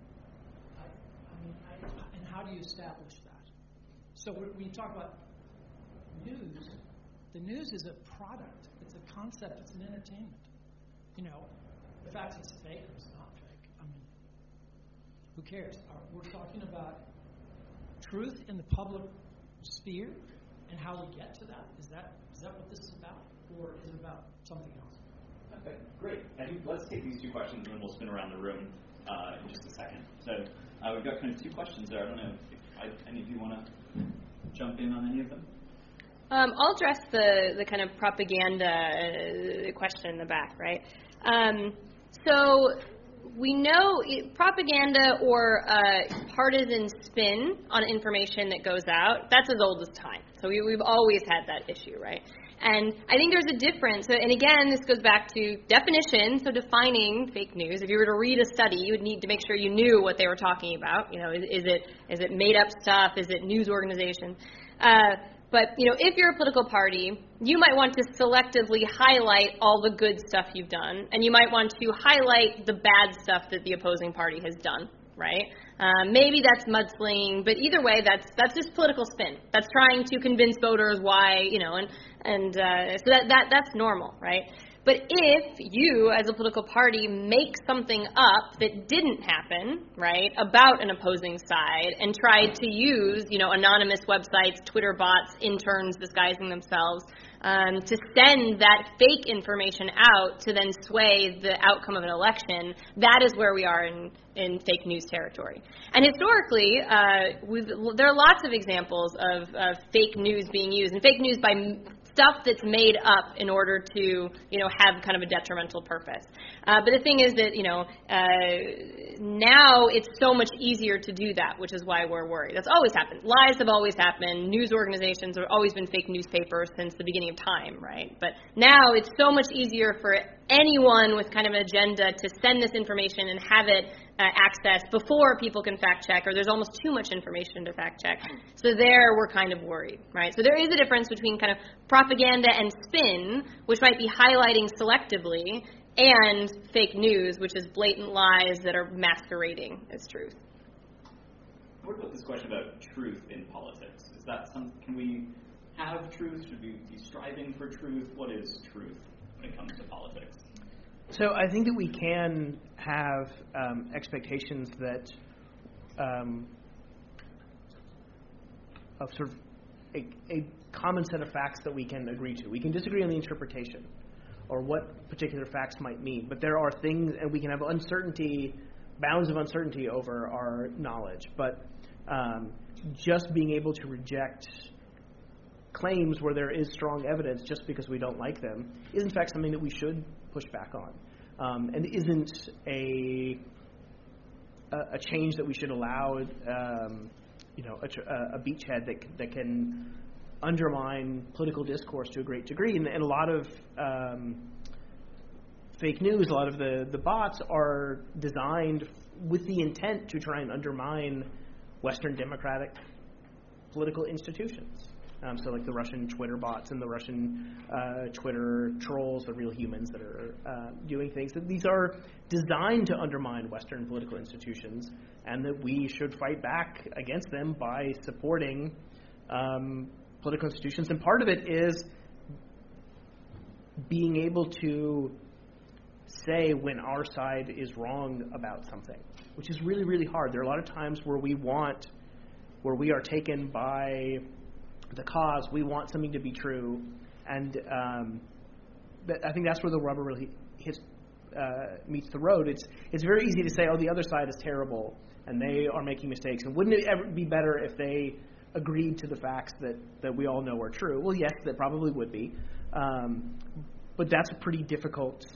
And how do you establish that? So when you talk about news, the news is a product. It's a concept. It's an entertainment. The fact it's fake or it's not fake. Who cares? We're talking about truth in the public sphere and how we get to that. Is that what this is about, or is it about something else?
Okay, great. I think let's take these 2 questions and then we'll spin around the room in just a second. So we've got kind of 2 questions there. I don't know if any of you want to jump in on any of them.
I'll address the kind of propaganda question in the back, right? So we know propaganda or partisan spin on information that goes out, that's as old as time. So we've always had that issue, right? And I think there's a difference. And again, this goes back to definition, so defining fake news. If you were to read a study, you would need to make sure you knew what they were talking about. Is it made up stuff? Is it news organization? But, if you're a political party, you might want to selectively highlight all the good stuff you've done, and you might want to highlight the bad stuff that the opposing party has done, right? Maybe that's mudslinging, but either way, that's just political spin. That's trying to convince voters why, so that's normal, right? But if you, as a political party, make something up that didn't happen, right, about an opposing side and tried to use, anonymous websites, Twitter bots, interns disguising themselves, to send that fake information out to then sway the outcome of an election, that is where we are in fake news territory. And historically, there are lots of examples of fake news being used, and fake news by stuff that's made up in order to, have kind of a detrimental purpose. But the thing is that, now it's so much easier to do that, which is why we're worried. That's always happened. Lies have always happened. News organizations have always been fake newspapers since the beginning of time, right? But now it's so much easier for anyone with kind of an agenda to send this information and have it accessed before people can fact check, or there's almost too much information to fact check. So there we're kind of worried, right? So there is a difference between kind of propaganda and spin, which might be highlighting selectively, and fake news, which is blatant lies that are masquerading as truth.
what about this question about truth in politics? Is that can we have truth? Should we be striving for truth? What is truth when it comes to politics?
So I think that we can have expectations that of sort of a common set of facts that we can agree to. We can disagree on the interpretation or what particular facts might mean, but there are things, and we can have bounds of uncertainty over our knowledge. But just being able to reject claims where there is strong evidence just because we don't like them is in fact something that we should push back on, and isn't a change that we should allow a beachhead that can undermine political discourse to a great degree. And a lot of fake news, a lot of the bots are designed with the intent to try and undermine Western democratic political institutions. So like the Russian Twitter bots and the Russian Twitter trolls, the real humans that are doing things. These are designed to undermine Western political institutions, and that we should fight back against them by supporting political institutions. And part of it is being able to say when our side is wrong about something, which is really, really hard. There are a lot of times where we are taken by the cause, we want something to be true, and I think that's where the rubber really meets the road. It's very easy to say, oh, the other side is terrible, and they are making mistakes, and wouldn't it ever be better if they agreed to the facts that we all know are true? Well, yes, that probably would be, but that's pretty difficult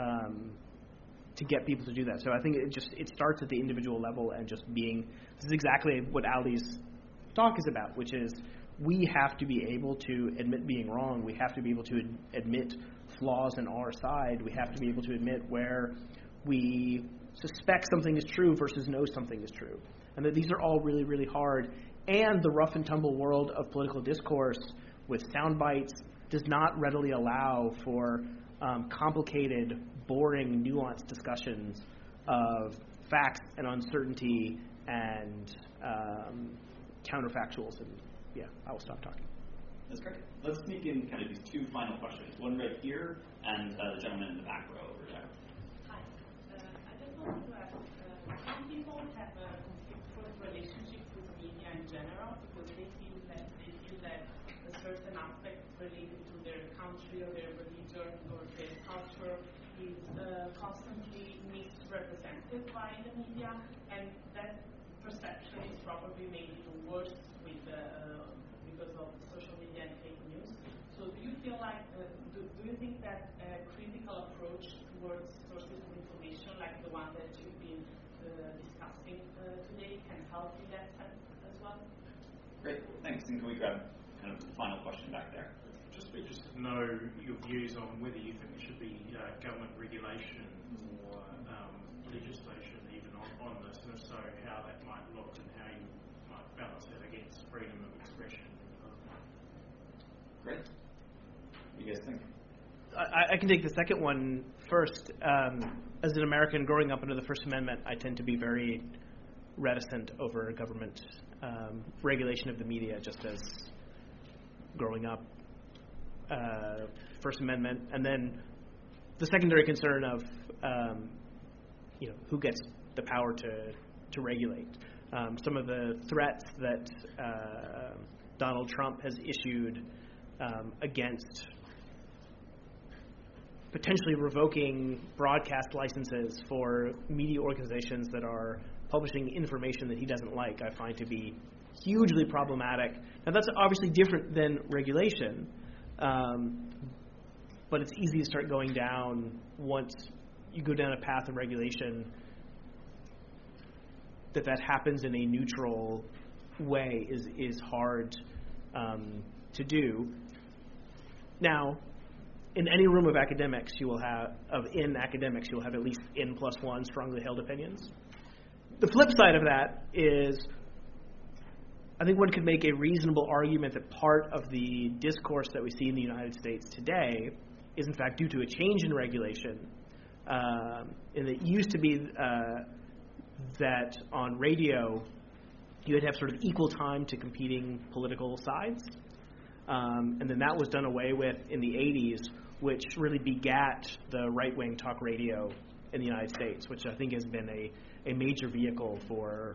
to get people to do that. So I think it starts at the individual level, and just this is exactly what Ali's talk is about, which is we have to be able to admit being wrong. We have to be able to admit flaws in our side. We have to be able to admit where we suspect something is true versus know something is true. And that these are all really, really hard. And the rough and tumble world of political discourse with sound bites does not readily allow for complicated, boring, nuanced discussions of facts and uncertainty and counterfactuals. And yeah, I will stop talking.
That's great. Let's sneak in kind of these two final questions. One right here, and the gentleman in the back row over there.
Hi. I just wanted to ask, some people have a conflictual relationship with media in general because they feel that a certain aspect related to their country or their religion or their culture is constantly misrepresented by the media, and that perception is probably made even worse because of social media and fake news. So do you feel like, do you think that a critical approach towards sources of information like the one that you've been discussing today can help in that sense as well?
Great, thanks. And can we grab kind of the final question back there?
Just be interested to know your views on whether you think there should be government regulation or legislation even on this, and if so, how that might look and how you might balance that against freedom of expression.
Great. What do you guys think?
I can take the second one first. As an American growing up under the First Amendment, I tend to be very reticent over government regulation of the media, just as growing up, First Amendment, and then the secondary concern of who gets the power to regulate. Some of the threats that Donald Trump has issued against potentially revoking broadcast licenses for media organizations that are publishing information that he doesn't like, I find to be hugely problematic. Now, that's obviously different than regulation, but it's easy to start going down once you go down a path of regulation that happens in a neutral way is hard to do. Now, in any room of academics, you will have at least N+1 strongly held opinions. The flip side of that is, I think one could make a reasonable argument that part of the discourse that we see in the United States today is in fact due to a change in regulation. And it used to be that on radio, you would have sort of equal time to competing political sides. And then that was done away with in the 80s, which really begat the right-wing talk radio in the United States, which I think has been a major vehicle for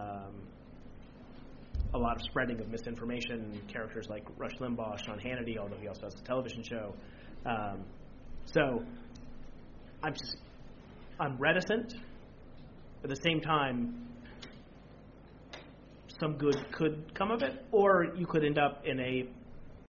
a lot of spreading of misinformation. Characters like Rush Limbaugh, Sean Hannity, although he also has a television show. So I'm reticent. At the same time, some good could come of it, or you could end up in a